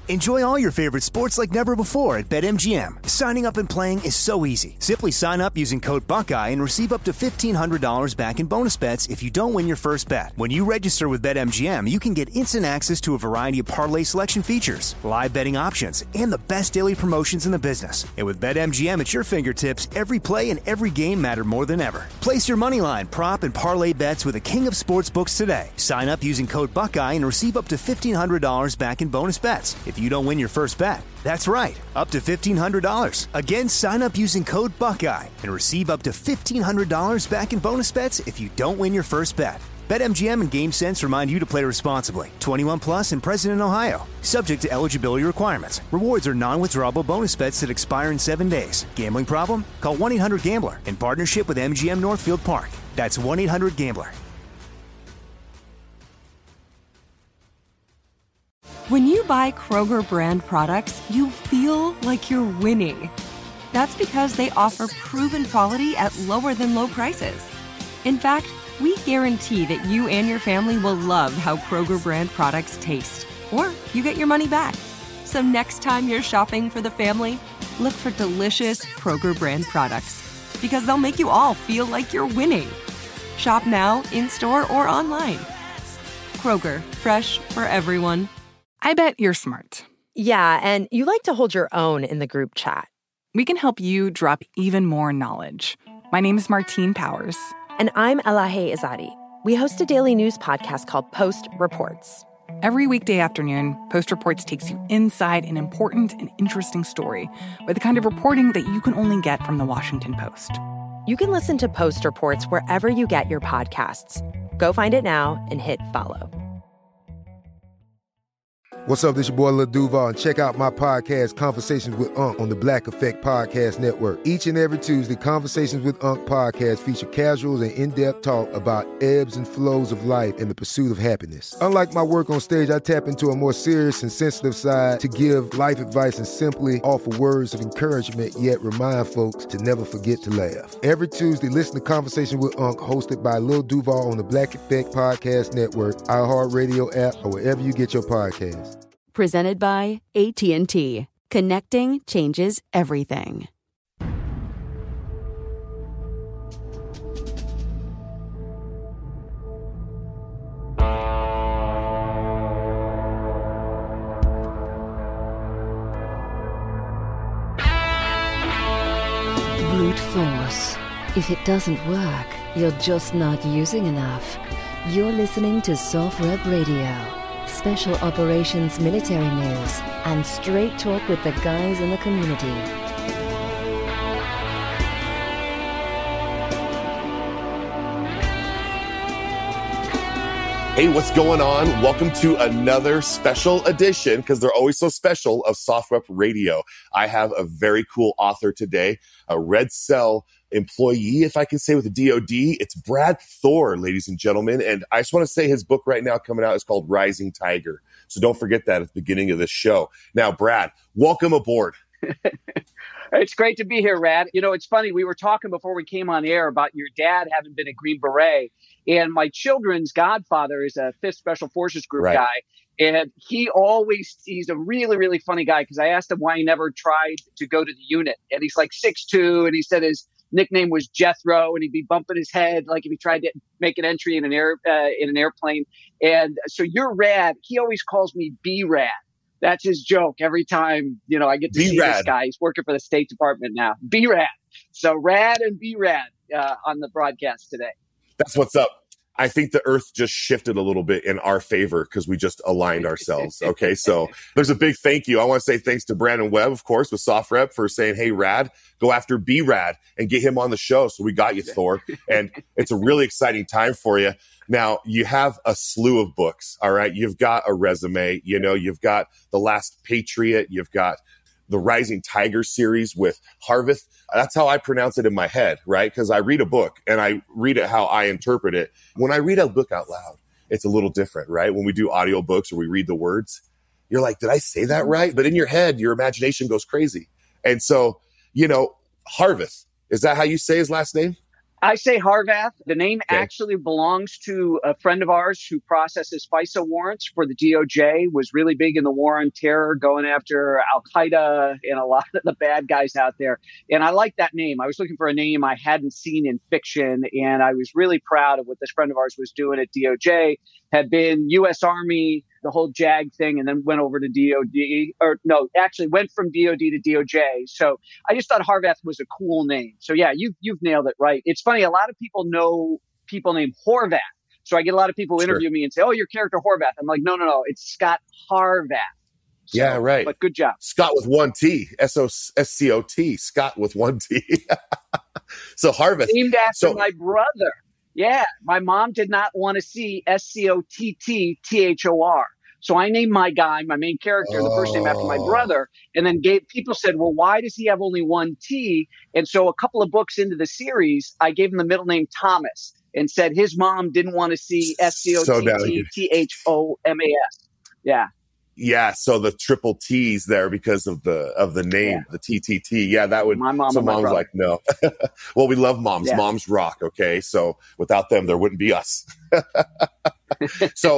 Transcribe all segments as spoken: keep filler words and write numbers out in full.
Enjoy all your favorite sports like never before at BetMGM. Signing up and playing is so easy. Simply sign up using code Buckeye and receive up to fifteen hundred dollars back in bonus bets if you don't win your first bet. When you register with BetMGM, you can get instant access to a variety of parlay selection features, live betting options, and the best daily promotions in the business. And with BetMGM at your fingertips, every play and every game matter more than ever. Place your moneyline, prop, and parlay bets with the king of sportsbooks today. Sign up using code Buckeye and receive up to fifteen hundred dollars back in bonus bets if you don't win your first bet. That's right, up to fifteen hundred dollars. Again, sign up using code Buckeye and receive up to fifteen hundred dollars back in bonus bets if you don't win your first bet. BetMGM and GameSense remind you to play responsibly. twenty-one plus and present in Ohio. Subject to eligibility requirements. Rewards are non-withdrawable bonus bets that expire in seven days. Gambling problem? Call one eight hundred gambler in partnership with M G M Northfield Park. That's one eight hundred gambler. When you buy Kroger brand products, you feel like you're winning. That's because they offer proven quality at lower than low prices. In fact, we guarantee that you and your family will love how Kroger brand products taste, or you get your money back. So next time you're shopping for the family, look for delicious Kroger brand products, because they'll make you all feel like you're winning. Shop now, in-store, or online. Kroger, fresh for everyone. I bet you're smart. Yeah, and you like to hold your own in the group chat. We can help you drop even more knowledge. My name is Martine Powers. And I'm Elahe Izadi. We host a daily news podcast called Post Reports. Every weekday afternoon, Post Reports takes you inside an important and interesting story with the kind of reporting that you can only get from the Washington Post. You can listen to Post Reports wherever you get your podcasts. Go find it now and hit follow. What's up, this your boy Lil Duval, and check out my podcast, Conversations with Unc, on the Black Effect Podcast Network. Each and every Tuesday, Conversations with Unc podcast feature casuals and in-depth talk about ebbs and flows of life and the pursuit of happiness. Unlike my work on stage, I tap into a more serious and sensitive side to give life advice and simply offer words of encouragement, yet remind folks to never forget to laugh. Every Tuesday, listen to Conversations with Unc, hosted by Lil Duval on the Black Effect Podcast Network, iHeartRadio app, or wherever you get your podcasts. Presented by A T and T. Connecting changes everything. Brute force. If it doesn't work, you're just not using enough. You're listening to Soft Rep Radio. Special Operations Military News, and straight talk with the guys in the community. Hey, what's going on? Welcome to another special edition, because they're always so special, of Soft Rep Radio. I have a very cool author today, a Red Cell employee, if I can say, with the D O D. It's Brad Thor, ladies and gentlemen. And I just want to say his book right now coming out is called Rising Tiger. So don't forget that at the beginning of this show. Now, Brad, welcome aboard. It's great to be here, Rad. You know, it's funny. We were talking before we came on air about your dad having been a Green Beret. And my children's godfather is a fifth Special Forces Group right. guy. And he always, he's a really, really funny guy, because I asked him why he never tried to go to the unit. And he's like six two, and he said his nickname was Jethro, and he'd be bumping his head like if he tried to make an entry in an air uh, in an airplane. And so you're Rad. He always calls me B-Rad. That's his joke every time, you know, I get to B-Rad. See this guy. He's working for the State Department now. B-Rad. So Rad and B-Rad uh, on the broadcast today. That's what's up. I think the earth just shifted a little bit in our favor because we just aligned ourselves. Okay, so there's a big thank you. I want to say thanks to Brandon Webb, of course, with Soft Rep, for saying, hey, Rad, go after B-Rad and get him on the show. So we got you, Thor. And it's a really exciting time for you. Now, you have a slew of books, all right? You've got a resume. You know, you've got The Last Patriot. You've got the Rising Tiger series with Harvith. That's how I pronounce it in my head, right? Because I read a book and I read it how I interpret it. When I read a book out loud, it's a little different, right? When we do audiobooks or we read the words, you're like, did I say that right? But in your head, your imagination goes crazy. And so, you know, Harvith, is that how you say his last name? I say Harvath. The name Okay. actually belongs to a friend of ours who processes FISA warrants for the D O J, was really big in the war on terror, going after Al-Qaeda and a lot of the bad guys out there. And I like that name. I was looking for a name I hadn't seen in fiction, and I was really proud of what this friend of ours was doing at D O J, had been U S Army, the whole JAG thing, and then went over to D O D, or no, actually went from D O D to D O J. So I just thought Harvath was a cool name. So yeah, you, you've nailed it right. It's funny, a lot of people know people named Horvath. So I get a lot of people Sure. interview me and say, oh, your character Horvath. I'm like, no, no, no, it's Scott Harvath. So, Yeah, right. But good job. Scott with one T, S O S C O T, Scott with one T. So Harvath. Named after So- my brother. Yeah, my mom did not want to see S C O T T T H O R. So I named my guy, my main character, the first name after my Oh. brother, and then gave people said, well, why does he have only one T? And so a couple of books into the series, I gave him the middle name Thomas and said his mom didn't want to see S C O So T now T you- T H O M A S. Yeah. Yeah, so the triple T's there because of the of the name, Yeah. the T T T. Yeah, that would. My mom so and my mom's brother. like, no. Well, we love moms. Yeah. Moms rock. Okay, so without them, there wouldn't be us. So,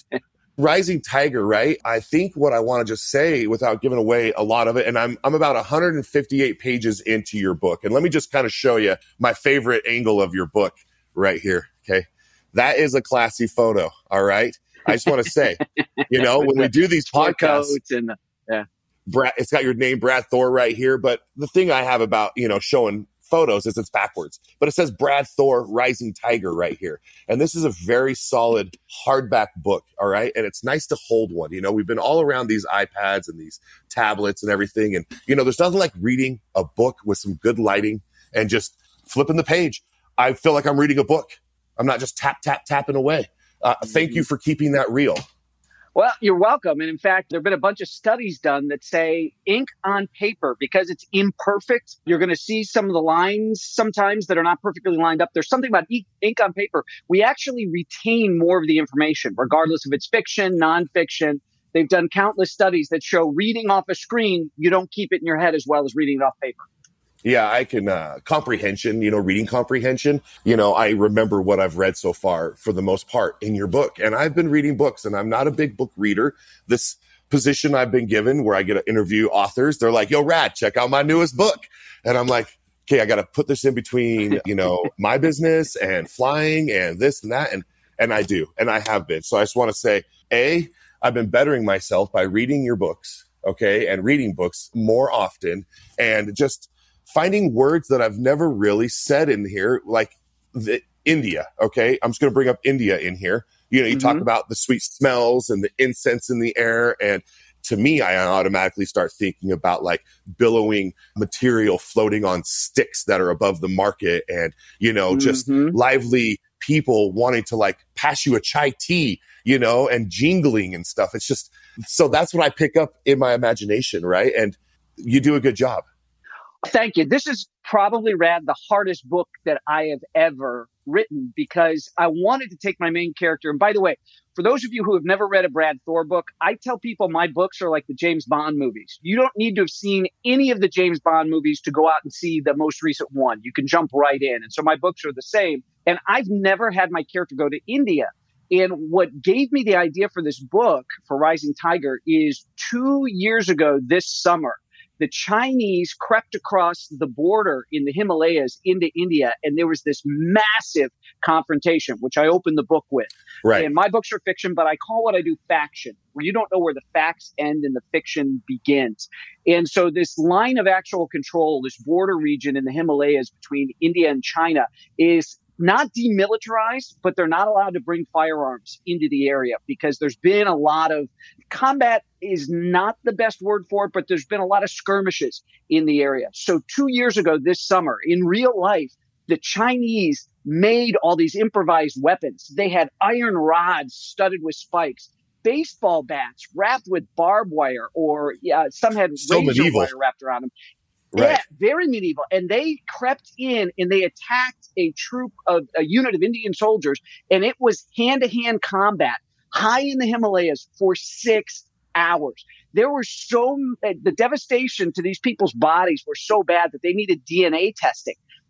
Rising Tiger, right? I think what I want to just say, without giving away a lot of it, and I'm I'm about one hundred fifty-eight pages into your book, and let me just kind of show you my favorite angle of your book right here. Okay, that is a classy photo. All right. I just want to say, you know, when we do these Sport podcasts, coats and the, yeah. Brad, it's got your name, Brad Thor, right here. But the thing I have about, you know, showing photos is it's backwards. But it says Brad Thor, Rising Tiger right here. And this is a very solid hardback book, all right? And it's nice to hold one. You know, we've been all around these iPads and these tablets and everything. And, you know, there's nothing like reading a book with some good lighting and just flipping the page. I feel like I'm reading a book. I'm not just tap, tap, tapping away. Uh, thank you for keeping that real. Well, you're welcome. And in fact, there have been a bunch of studies done that say ink on paper, because it's imperfect, you're going to see some of the lines sometimes that are not perfectly lined up. There's something about ink, ink on paper. We actually retain more of the information, regardless if it's fiction, nonfiction. They've done countless studies that show reading off a screen, you don't keep it in your head as well as reading it off paper. Yeah, I can, uh, comprehension, you know, reading comprehension. You know, I remember what I've read so far for the most part in your book. And I've been reading books, and I'm not a big book reader. This position I've been given where I get to interview authors, they're like, yo, Rad, check out my newest book. And I'm like, okay, I got to put this in between, you know, my business and flying and this and that. And, and I do, and I have been. So I just want to say, A, I've been bettering myself by reading your books, okay, and reading books more often, and just finding words that I've never really said in here, like the India. Okay. I'm just going to bring up India in here. You know, you Mm-hmm. talk about the sweet smells and the incense in the air. And to me, I automatically start thinking about like billowing material floating on sticks that are above the market, and, you know, just Mhm. lively people wanting to like pass you a chai tea, you know, and jingling and stuff. It's just, so that's what I pick up in my imagination. Right. And you do a good job. Thank you. This is probably, Rad, the hardest book that I have ever written, because I wanted to take my main character. And by the way, for those of you who have never read a Brad Thor book, I tell people my books are like the James Bond movies. You don't need to have seen any of the James Bond movies to go out and see the most recent one. You can jump right in. And so my books are the same. And I've never had my character go to India. And what gave me the idea for this book, for Rising Tiger, is two years ago this summer, the Chinese crept across the border in the Himalayas into India, and there was this massive confrontation, which I opened the book with. Right. And my books are fiction, but I call what I do faction, where you don't know where the facts end and the fiction begins. And so this line of actual control, this border region in the Himalayas between India and China, is not demilitarized, but they're not allowed to bring firearms into the area, because there's been a lot of combat is not the best word for it, but there's been a lot of skirmishes in the area. So two years ago this summer, in real life, the Chinese made all these improvised weapons. They had iron rods studded with spikes, baseball bats wrapped with barbed wire, or yeah, some had So razor medieval. wire wrapped around them. Right. Yeah, very medieval. And they crept in and they attacked a troop of a unit of Indian soldiers, and it was hand-to-hand combat high in the Himalayas for six hours. There were so the devastation to these people's bodies were so bad that they needed D N A testing.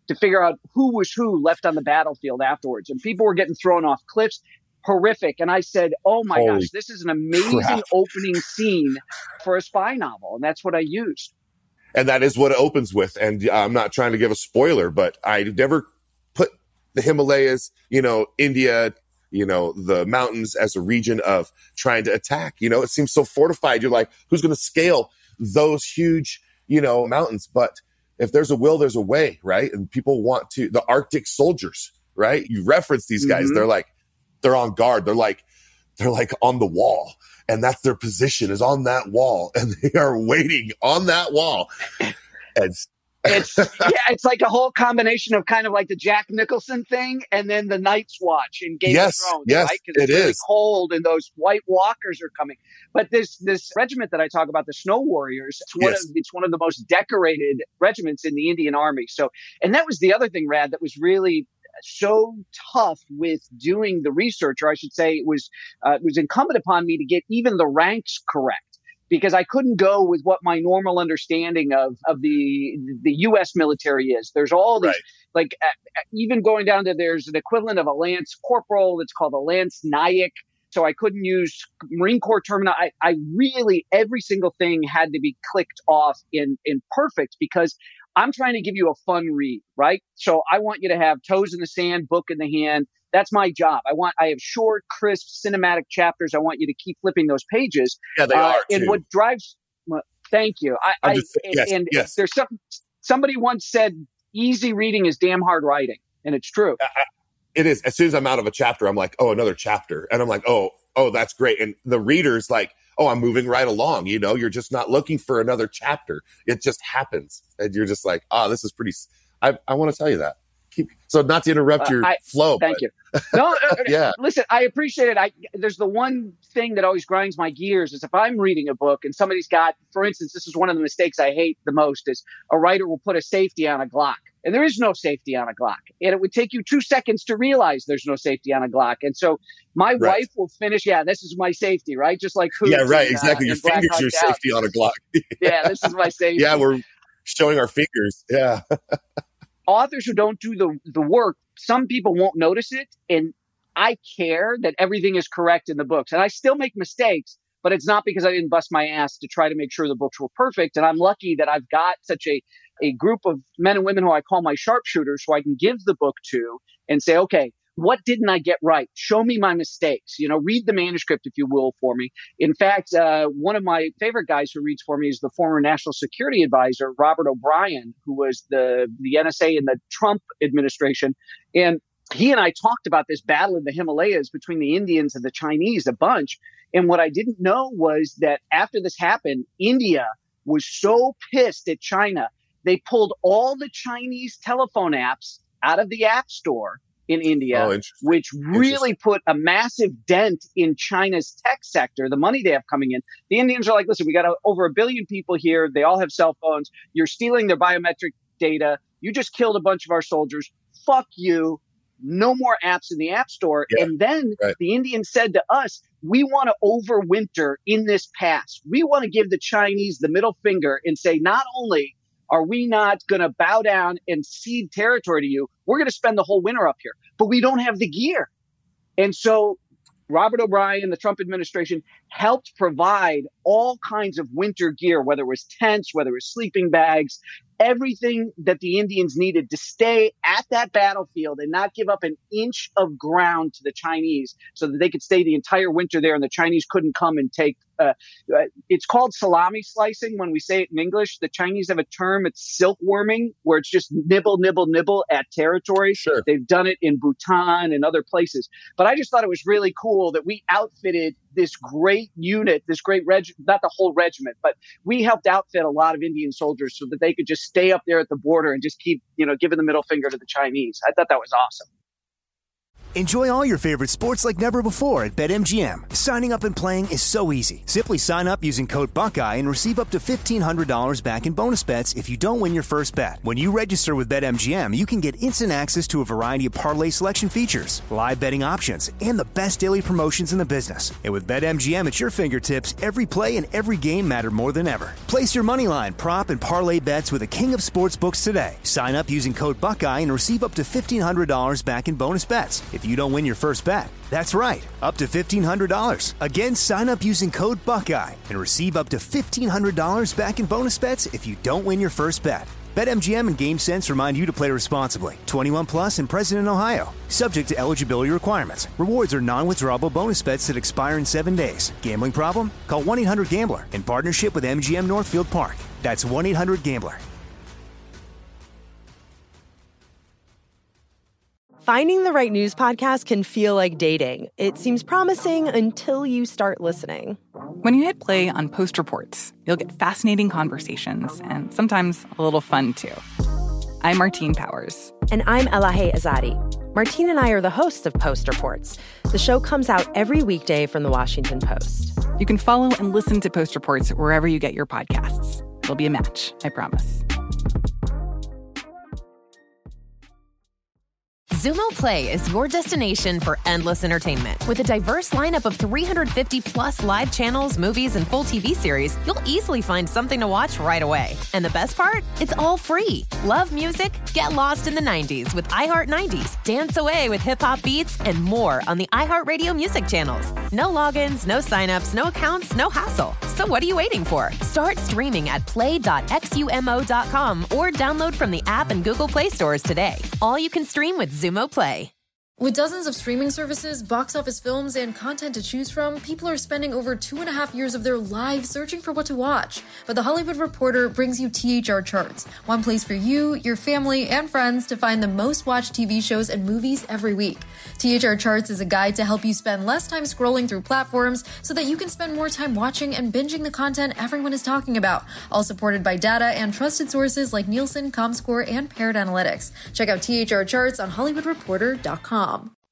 to figure out who was who left on the battlefield afterwards. And people were getting thrown off cliffs. Horrific. And I said, oh my Holy gosh, this is an amazing crap. opening scene for a spy novel. And that's what I used. And that is what it opens with. And I'm not trying to give a spoiler, but I never put the Himalayas, you know, India, you know, the mountains as a region of trying to attack. You know, it seems so fortified. You're like, who's going to scale those huge, you know, mountains? But if there's a will, there's a way, right? And people want to, the Arctic soldiers, right? You reference these guys. Mm-hmm. They're like, they're on guard. They're like, they're like on the wall. And that's their position, is on that wall. And they are waiting on that wall. And it's yeah, it's like a whole combination of kind of like the Jack Nicholson thing and then the Night's Watch in Game yes, of Thrones, yes, right? Because it's it really is. cold and those White Walkers are coming. But this this regiment that I talk about, the Snow Warriors, it's one Yes. of it's one of the most decorated regiments in the Indian Army. So, and that was the other thing, Rad, that was really so tough with doing the research, or I should say, it was uh, it was incumbent upon me to get even the ranks correct, because I couldn't go with what my normal understanding of of the the U S military is. There's all these, Right. like uh, even going down to, there's an equivalent of a lance corporal that's called a lance naik. So I couldn't use Marine Corps termini. I, I really, every single thing had to be clicked off in in perfect, because I'm trying to give you a fun read, right? So I want you to have toes in the sand, book in the hand. That's my job. I want, I have short, crisp, cinematic chapters. I want you to keep flipping those pages. Yeah, they uh, are, And too. what drives, well, thank you. I, I'm I just- and, yes, and yes. there's some, somebody once said, easy reading is damn hard writing. And it's true. It is. As soon as I'm out of a chapter, I'm like, oh, another chapter. And I'm like, oh, oh, that's great. And the reader's like, oh, I'm moving right along. You know, you're just not looking for another chapter. It just happens. And you're just like, oh, this is pretty, s- I, I want to tell you that. Keep, so not to interrupt Uh, your I- flow. Thank but- you. No, uh, Yeah. listen, I appreciate it. I, there's the one thing that always grinds my gears is if I'm reading a book and somebody's got, for instance, this is one of the mistakes I hate the most, is a writer will put a safety on a Glock. And there is no safety on a Glock. And it would take you two seconds to realize there's no safety on a Glock. And so my Right. wife will finish, yeah, this is my safety, right? Just like Hoots Yeah, right. in, uh, Exactly. Your in Black fingers, Hawk your Down. safety on a Glock. Yeah, this is my safety. Yeah, we're showing our fingers. Yeah. Authors who don't do the the work, some people won't notice it. And I care that everything is correct in the books. And I still make mistakes, but it's not because I didn't bust my ass to try to make sure the books were perfect. And I'm lucky that I've got such a, a group of men and women who I call my sharpshooters, who I can give the book to and say, okay, what didn't I get right? Show me my mistakes. You know, read the manuscript, if you will, for me. In fact, uh, one of my favorite guys who reads for me is the former National Security Advisor, Robert O'Brien, who was the, the N S A in the Trump administration. And he and I talked about this battle in the Himalayas between the Indians and the Chinese a bunch. And what I didn't know was that after this happened, India was so pissed at China, they pulled all the Chinese telephone apps out of the App Store in India, Oh, interesting. which really put a massive dent in China's tech sector, the money they have coming in. The Indians are like, listen, we got a, over a billion people here. They all have cell phones. You're stealing their biometric data. You just killed a bunch of our soldiers. Fuck you. No more apps in the App Store. Yeah, and then right. the Indians said to us, we want to overwinter in this pass. We want to give the Chinese the middle finger and say, not only are we not going to bow down and cede territory to you, we're going to spend the whole winter up here, but we don't have the gear. And so Robert O'Brien, the Trump administration, helped provide all kinds of winter gear, whether it was tents, whether it was sleeping bags, everything that the Indians needed to stay at that battlefield and not give up an inch of ground to the Chinese, so that they could stay the entire winter there and the Chinese couldn't come and take uh, uh, it's called salami slicing when we say it in English. The Chinese have a term, it's silkworming, where it's just nibble, nibble, nibble at territory. Sure. They've done it in Bhutan and other places. But I just thought it was really cool that we outfitted this great unit, this great regiment, not the whole regiment, but we helped outfit a lot of Indian soldiers so that they could just stay up there at the border and just keep, you know, giving the middle finger to the Chinese. I thought that was awesome. Enjoy all your favorite sports like never before at BetMGM. Signing up and playing is so easy. Simply sign up using code Buckeye and receive up to fifteen hundred dollars back in bonus bets if you don't win your first bet. When you register with BetMGM, you can get instant access to a variety of parlay selection features, live betting options, and the best daily promotions in the business. And with BetMGM at your fingertips, every play and every game matter more than ever. Place your moneyline, prop, and parlay bets with the king of sportsbooks today. Sign up using code Buckeye and receive up to fifteen hundred dollars back in bonus bets if you don't win your first bet. That's right, up to fifteen hundred dollars. Again, sign up using code Buckeye and receive up to fifteen hundred dollars back in bonus bets if you don't win your first bet. BetMGM and GameSense remind you to play responsibly. twenty-one plus and present in Ohio. Subject to eligibility requirements. Rewards are non-withdrawable bonus bets that expire in seven days. Gambling problem? Call one eight hundred gambler in partnership with M G M Northfield Park. That's one eight hundred gambler. Finding the right news podcast can feel like dating. It seems promising until you start listening. When you hit play on Post Reports, you'll get fascinating conversations and sometimes a little fun, too. I'm Martine Powers. And I'm Elahe Azadi. Martine and I are the hosts of Post Reports. The show comes out every weekday from the Washington Post. You can follow and listen to Post Reports wherever you get your podcasts. It'll be a match, I promise. Xumo Play is your destination for endless entertainment. With a diverse lineup of three hundred fifty plus live channels, movies, and full T V series, you'll easily find something to watch right away. And the best part? It's all free. Love music? Get lost in the nineties with iHeart nineties. Dance away with hip-hop beats and more on the iHeartRadio music channels. No logins, no signups, no accounts, no hassle. So what are you waiting for? Start streaming at play dot xumo dot com or download from the app and Google Play stores today. All you can stream with Xumo Play. With dozens of streaming services, box office films, and content to choose from, people are spending over two and a half years of their lives searching for what to watch. But The Hollywood Reporter brings you T H R Charts, one place for you, your family, and friends to find the most watched T V shows and movies every week. T H R Charts is a guide to help you spend less time scrolling through platforms so that you can spend more time watching and binging the content everyone is talking about, all supported by data and trusted sources like Nielsen, ComScore, and Paired Analytics. Check out T H R Charts on hollywood reporter dot com.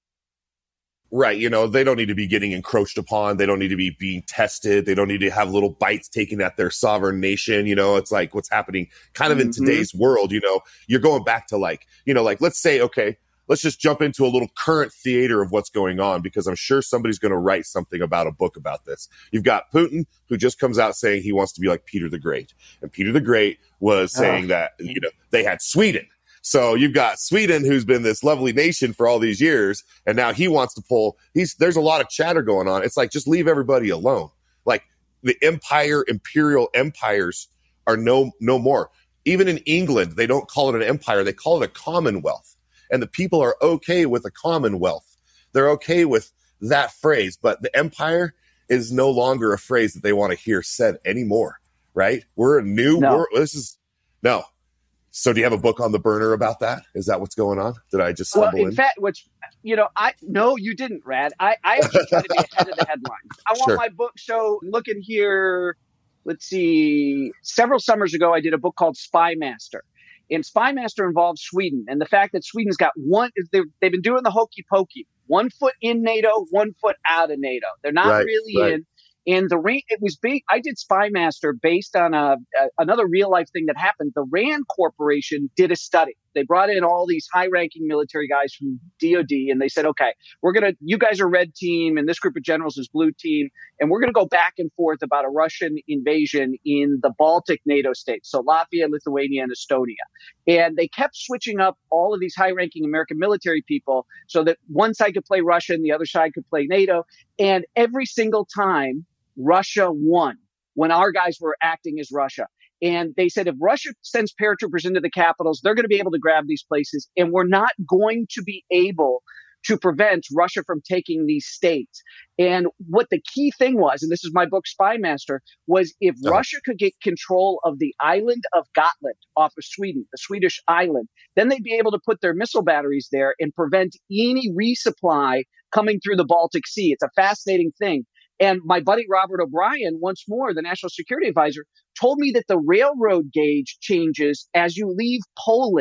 Right. You know, they don't need to be getting encroached upon. They don't need to be being tested. They don't need to have little bites taken at their sovereign nation. You know, it's like what's happening kind of in mm-hmm. today's world. You know, you're going back to like, you know, like, let's say, okay, let's just jump into a little current theater of what's going on, because I'm sure somebody's going to write something about a book about this. You've got Putin, who just comes out saying he wants to be like Peter the Great. And Peter the Great was saying oh. that, you know, they had Sweden. So you've got Sweden, who's been this lovely nation for all these years, and now he wants to pull. He's there's a lot of chatter going on. It's like, just leave everybody alone. Like, the empire, imperial empires are no no more. Even in England, they don't call it an empire; they call it a commonwealth. And the people are okay with a commonwealth. They're okay with that phrase, but the empire is no longer a phrase that they want to hear said anymore. Right? We're a new no. world. This is no. So do you have a book on the burner about that? Is that what's going on? Did I just stumble well, in? in? fact, which, you know, I, no, you didn't, Rad. I, I actually try to be ahead of the headlines. I want Sure. my book. So looking here, let's see, several summers ago, I did a book called Spy Master. And Spy Master involves Sweden. And the fact that Sweden's got one, they've, they've been doing the hokey pokey, one foot in NATO, one foot out of NATO. They're not Right, really right. in. And the it was big. I did Spy Master based on a, a another real life thing that happened. The Rand Corporation did a study. They brought in all these high ranking military guys from D O D, and they said, okay, we're going to, you guys are red team and this group of generals is blue team. And we're going to go back and forth about a Russian invasion in the Baltic NATO states. So Latvia, Lithuania, and Estonia. And they kept switching up all of these high ranking American military people so that one side could play Russia and the other side could play NATO. And every single time, Russia won when our guys were acting as Russia. And they said, if Russia sends paratroopers into the capitals, they're going to be able to grab these places. And we're not going to be able to prevent Russia from taking these states. And what the key thing was, and this is my book, Spy Master, was if oh. Russia could get control of the island of Gotland off of Sweden, the Swedish island, then they'd be able to put their missile batteries there and prevent any resupply coming through the Baltic Sea. It's a fascinating thing. And my buddy Robert O'Brien, once more, the National Security Advisor, told me that the railroad gauge changes as you leave Poland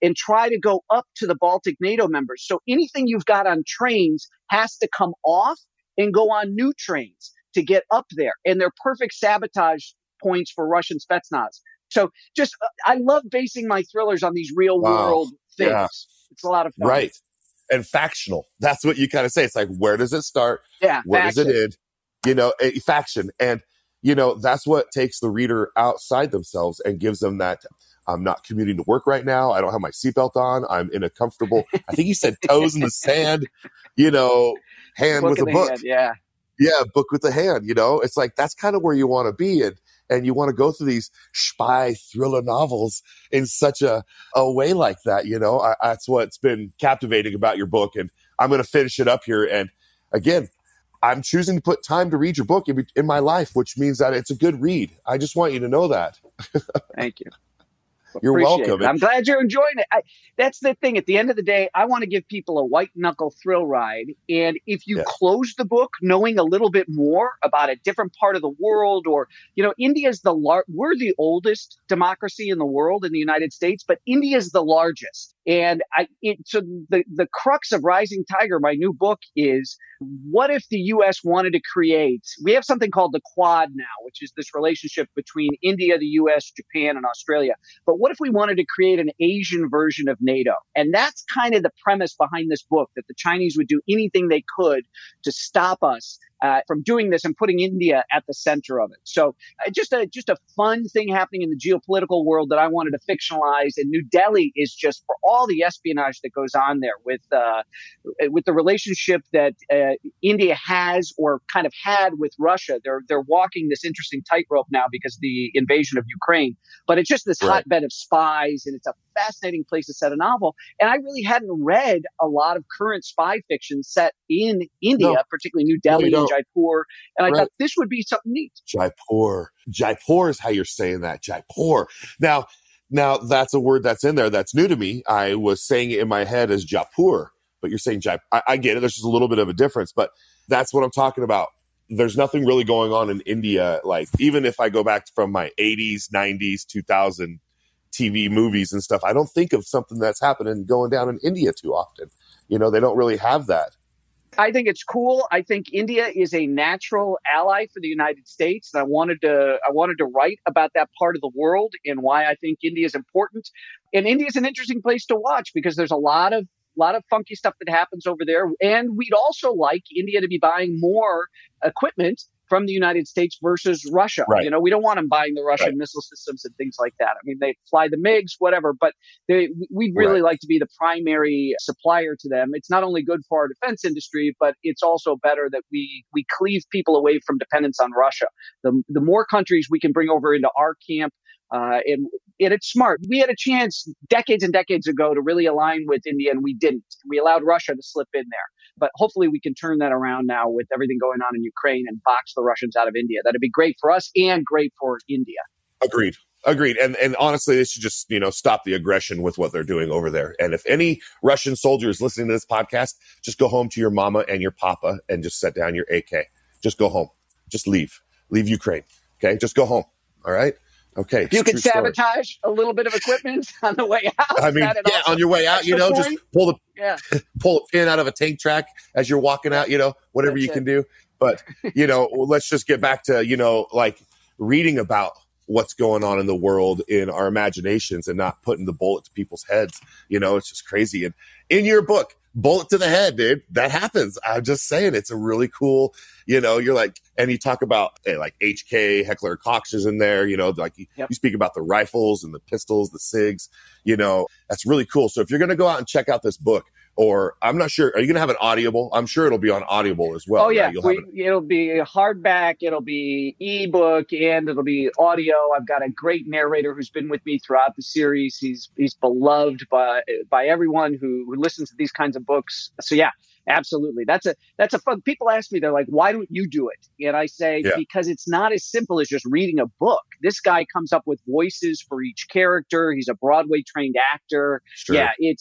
and try to go up to the Baltic NATO members. So anything you've got on trains has to come off and go on new trains to get up there. And they're perfect sabotage points for Russian Spetsnaz. So just, uh, I love basing my thrillers on these real Wow. world things. Yeah. It's a lot of fun. Right. And factional. That's what you kind of say. It's like, where does it start? Yeah. Where faction. does it end? You know, a faction. And, you know, that's what takes the reader outside themselves and gives them that, I'm not commuting to work right now. I don't have my seatbelt on. I'm in a comfortable, I think you said toes in the sand, you know, hand Book with in a the book. hand, yeah. Yeah, book with the hand, you know? It's like, that's kind of where you want to be. And, and you want to go through these spy thriller novels in such a, a way like that, you know? I, that's what's been captivating about your book. And I'm going to finish it up here. And again, I'm choosing to put time to read your book in, in my life, which means that it's a good read. I just want you to know that. Thank you. You're Appreciate welcome. it. I'm glad you're enjoying it. I, that's the thing. At the end of the day, I want to give people a white knuckle thrill ride. And if you Yeah. close the book knowing a little bit more about a different part of the world, or, you know, India's the lar- we're the oldest democracy in the world in the United States, but India's the largest. And I, it, so the, the crux of Rising Tiger, my new book, is what if the U S wanted to create, we have something called the Quad now, which is this relationship between India, the U S, Japan, and Australia. But what if we wanted to create an Asian version of NATO? And that's kind of the premise behind this book, that the Chinese would do anything they could to stop us uh, from doing this and putting India at the center of it. So uh, just a just a fun thing happening in the geopolitical world that I wanted to fictionalize. And New Delhi is just for all the espionage that goes on there with uh, with the relationship that uh, India has or kind of had with Russia. They're they're walking this interesting tightrope now because of the invasion of Ukraine. But it's just this Right. hotbed of spies, and it's a fascinating place to set a novel. And I really hadn't read a lot of current spy fiction set in India, No. particularly New No, Delhi you and don't. Jaipur. And I Right. thought this would be something neat. Jaipur. Jaipur is how you're saying that. Jaipur. Now, now that's a word that's in there that's new to me. I was saying it in my head as Jaipur, but you're saying Jaipur. I, I get it. There's just a little bit of a difference, but that's what I'm talking about. There's nothing really going on in India. Like, even if I go back from my eighties, nineties, two thousand T V movies and stuff, I don't think of something that's happening going down in India too often. You know, they don't really have that. I think it's cool. I think India is a natural ally for the United States. And I wanted to, I wanted to write about that part of the world and why I think India is important. And India is an interesting place to watch because there's a lot of, lot of funky stuff that happens over there. And we'd also like India to be buying more equipment from the United States versus Russia. Right. You know, we don't want them buying the Russian Right. missile systems and things like that. I mean, they fly the MiGs, whatever, but they, we'd really Right. like to be the primary supplier to them. It's not only good for our defense industry, but it's also better that we, we cleave people away from dependence on Russia. The, the more countries we can bring over into our camp, uh, and, and it's smart. We had a chance decades and decades ago to really align with India, and we didn't. We allowed Russia to slip in there. But hopefully we can turn that around now with everything going on in Ukraine and box the Russians out of India. That'd be great for us and great for India. Agreed. Agreed. And and honestly, they should just, you know, stop the aggression with what they're doing over there. And if any Russian soldier is listening to this podcast, just go home to your mama and your papa and just set down your A K. Just go home. Just leave. Leave Ukraine. Okay? Just go home. All right? Okay. You It's a can true story. sabotage a little bit of equipment on the way out. I mean, That and yeah, also on your way out, you extra know, point. just pull the Yeah. pull a pin out of a tank track as you're walking out, you know, whatever That's you it. can do. But, you know, let's just get back to, you know, like reading about what's going on in the world in our imaginations and not putting the bullet to people's heads. You know, it's just crazy. And in your book, bullet to the head, dude, that happens. I'm just saying, it's a really cool, you know, you're like, and you talk about hey, like H K, Heckler Koch is in there, you know, like you, Yep. you speak about the rifles and the pistols, the SIGs, you know, that's really cool. So if you're going to go out and check out this book, or I'm not sure, are you going to have an Audible? I'm sure it'll be on Audible as well. Oh, yeah. Right? You'll We, have it. it'll be hardback, it'll be ebook, and it'll be audio. I've got a great narrator who's been with me throughout the series. He's he's beloved by by everyone who, who listens to these kinds of books. So, yeah, absolutely. That's a that's a fun. People ask me, they're like, why don't you do it? And I say, Yeah. because it's not as simple as just reading a book. This guy comes up with voices for each character. He's a Broadway trained actor. Sure. Yeah, it's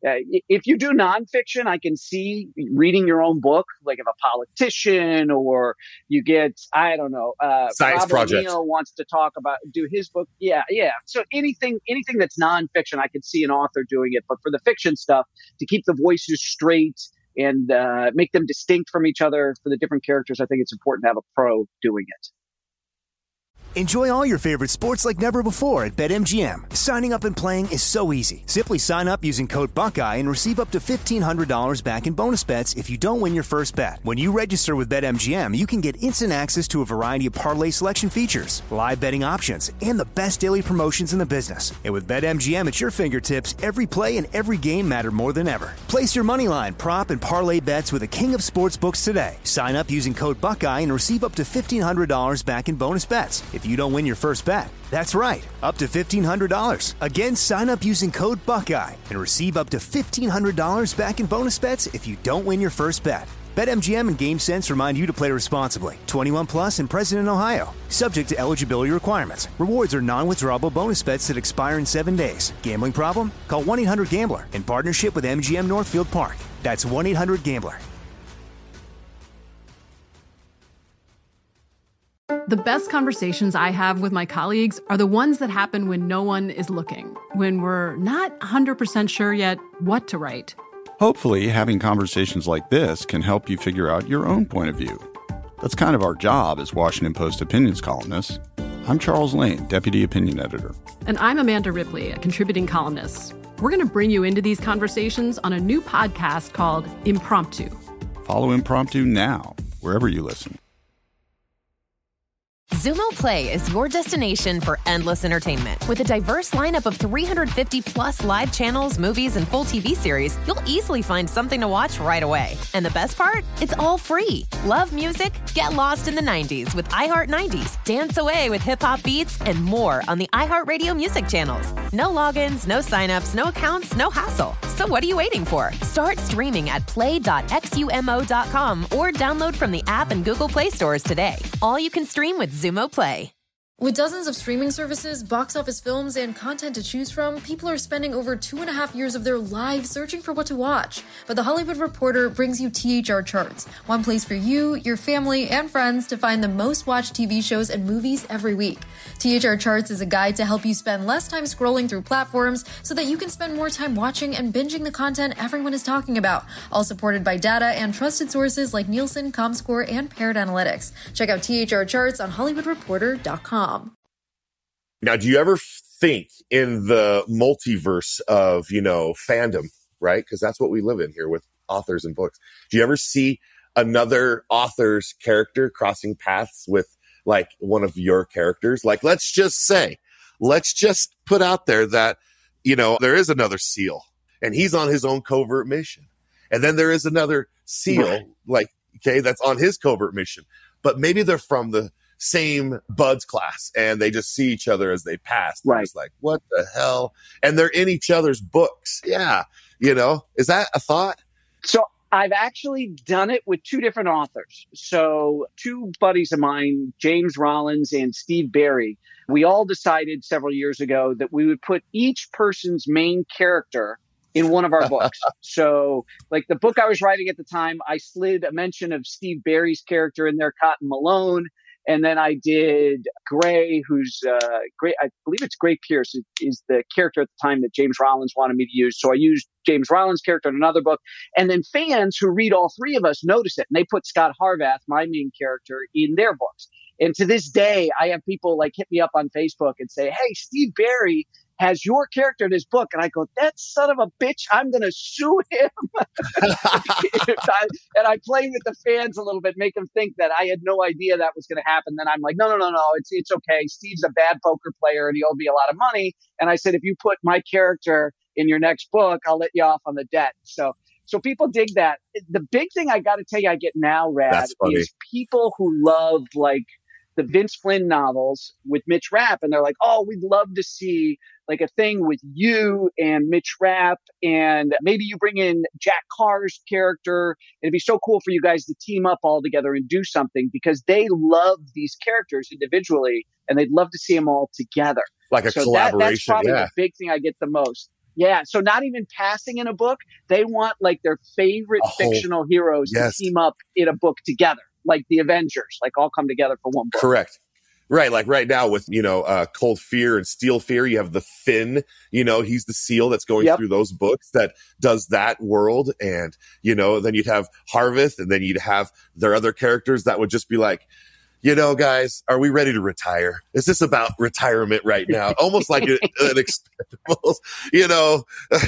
uh, if you do nonfiction, I can see reading your own book, like if a politician or you get, I don't know, uh, Science Rob project O'Neill wants to talk about, do his book. Yeah. Yeah. So anything, anything that's nonfiction, I could see an author doing it. But for the fiction stuff, to keep the voices straight and uh, make them distinct from each other for the different characters, I think it's important to have a pro doing it. Enjoy all your favorite sports like never before at BetMGM. Signing up and playing is so easy. Simply sign up using code Buckeye and receive up to fifteen hundred dollars back in bonus bets if you don't win your first bet. When you register with BetMGM, you can get instant access to a variety of parlay selection features, live betting options, and the best daily promotions in the business. And with BetMGM at your fingertips, every play and every game matter more than ever. Place your moneyline, prop, and parlay bets with the king of sportsbooks today. Sign up using code Buckeye and receive up to fifteen hundred dollars back in bonus bets if you don't win your first bet. That's right, up to fifteen hundred dollars. Again, sign up using code Buckeye and receive up to fifteen hundred dollars back in bonus bets if you don't win your first bet. BetMGM and GameSense remind you to play responsibly. twenty-one plus and present in Ohio. Subject to eligibility requirements. Rewards are non-withdrawable bonus bets that expire in seven days. Gambling problem? Call one eight hundred gambler in partnership with M G M Northfield Park. That's one eight hundred gambler. The best conversations I have with my colleagues are the ones that happen when no one is looking, when we're not one hundred percent sure yet what to write. Hopefully, having conversations like this can help you figure out your own point of view. That's kind of our job as Washington Post opinions columnists. I'm Charles Lane, Deputy Opinion Editor. And I'm Amanda Ripley, a contributing columnist. We're going to bring you into these conversations on a new podcast called Impromptu. Follow Impromptu now, wherever you listen. Xumo Play is your destination for endless entertainment. With a diverse lineup of three hundred fifty plus live channels, movies, and full T V series, you'll easily find something to watch right away. And the best part? It's all free. Love music? Get lost in the nineties with iHeart nineties. Dance away with hip-hop beats and more on the iHeartRadio music channels. No logins, no signups, no accounts, no hassle. So what are you waiting for? Start streaming at play dot x u m o dot com or download from the app and Google Play stores today. All you can stream with Xumo Play. With dozens of streaming services, box office films, and content to choose from, people are spending over two and a half years of their lives searching for what to watch. But The Hollywood Reporter brings you T H R Charts, one place for you, your family, and friends to find the most watched T V shows and movies every week. T H R Charts is a guide to help you spend less time scrolling through platforms so that you can spend more time watching and binging the content everyone is talking about, all supported by data and trusted sources like Nielsen, Comscore, and Paired Analytics. Check out T H R Charts on hollywood reporter dot com. Now, do you ever think in the multiverse of, you know, fandom, right? Because that's what we live in here with authors and books. Do you ever see another author's character crossing paths with like one of your characters? Like, let's just say, let's just put out there that, you know, there is another SEAL and he's on his own covert mission. And then there is another SEAL, right, like, okay, that's on his covert mission. But maybe they're from the same buds class and they just see each other as they pass. Right. It's like, what the hell? And they're in each other's books. Yeah. You know, is that a thought? So I've actually done it with two different authors. So two buddies of mine, James Rollins and Steve Berry, we all decided several years ago that we would put each person's main character in one of our books. So like the book I was writing at the time, I slid a mention of Steve Berry's character in there, Cotton Malone. And then I did Gray, who's uh, Gray. I believe it's Gray Pierce is, is the character at the time that James Rollins wanted me to use. So I used James Rollins' character in another book. And then fans who read all three of us notice it. And they put Scott Harvath, my main character, in their books. And to this day, I have people like hit me up on Facebook and say, hey, Steve Berry has your character in his book. And I go, that son of a bitch, I'm going to sue him. and I play with the fans a little bit, make them think that I had no idea that was going to happen. Then I'm like, no, no, no, no, it's it's okay. Steve's a bad poker player and he owed me a lot of money. And I said, if you put my character in your next book, I'll let you off on the debt. So so people dig that. The big thing I got to tell you I get now, Rad, is people who love like the Vince Flynn novels with Mitch Rapp. And they're like, oh, we'd love to see like a thing with you and Mitch Rapp. And maybe you bring in Jack Carr's character. It'd be so cool for you guys to team up all together and do something because they love these characters individually and they'd love to see them all together. Like a so collaboration. That, that's probably yeah. the big thing I get the most. Yeah, so not even passing in a book. They want like their favorite A whole- fictional heroes Yes. to team up in a book together, like the Avengers, like all come together for one book. Correct. Right. Like right now with, you know, uh, Cold Fear and Steel Fear, you have the Finn, you know, he's the SEAL that's going Yep. through those books that does that world. And, you know, then you'd have Harvest, and then you'd have their other characters that would just be like, you know, guys, are we ready to retire? Is this about retirement right now? Almost like an, an Expendables, you know,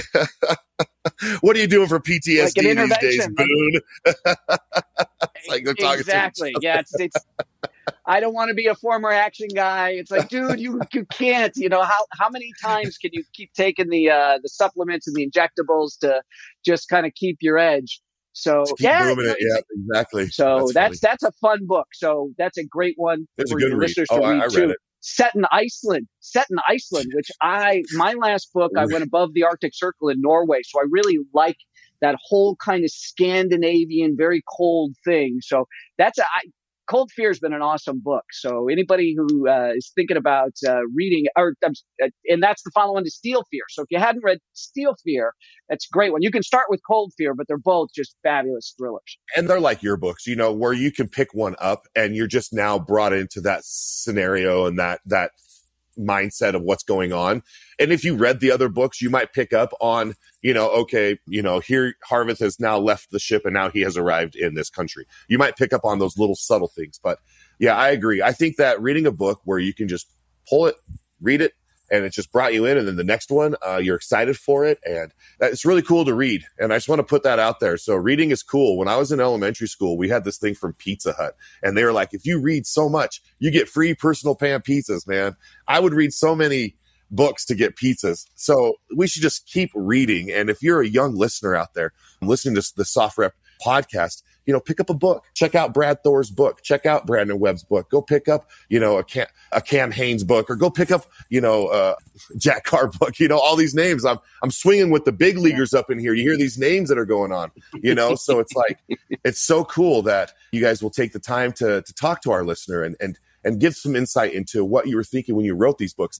what are you doing for P T S D Like an these days, intervention. Boone? It's like they're talking Exactly. to each Yeah, it's, it's I don't want to be a former action guy. It's like, dude, you you can't. You know how how many times can you keep taking the uh, the supplements and the injectables to just kind of keep your edge? So Keep yeah, moving you know, it. Yeah, exactly. So That's that's that's, funny. a fun book. So that's a great one It's a for good your read. listeners Oh, to I- read I read too. it. Set in Iceland. Set in Iceland, which I my last book I went above the Arctic Circle in Norway, so I really like that whole kind of Scandinavian, very cold thing. So that's a, I, Cold Fear has been an awesome book. So anybody who uh, is thinking about uh, reading, or um, and that's the follow-on to Steel Fear. So if you hadn't read Steel Fear, that's a great one. You can start with Cold Fear, but they're both just fabulous thrillers. And they're like your books, you know, where you can pick one up and you're just now brought into that scenario and that, that mindset of what's going on. And if you read the other books, you might pick up on, you know, okay, you know, here Harvest has now left the ship and now he has arrived in this country. You might pick up on those little subtle things. But yeah, I agree. I think that reading a book where you can just pull it, read it, and it just brought you in, and then the next one, uh, you're excited for it, and it's really cool to read. And I just want to put that out there. So reading is cool. When I was in elementary school, we had this thing from Pizza Hut, and they were like, if you read so much, you get free personal pan pizzas, man. I would read so many books to get pizzas. So we should just keep reading. And if you're a young listener out there listening to the Soft Rep podcast, you know, pick up a book, check out Brad Thor's book, check out Brandon Webb's book, go pick up, you know, a Cam, a Cam Haines book, or go pick up, you know, uh, Jack Carr book, you know, all these names. I'm, I'm swinging with the big leaguers up in here. You hear these names that are going on, you know, so it's like, it's so cool that you guys will take the time to, to talk to our listener and, and, and give some insight into what you were thinking when you wrote these books.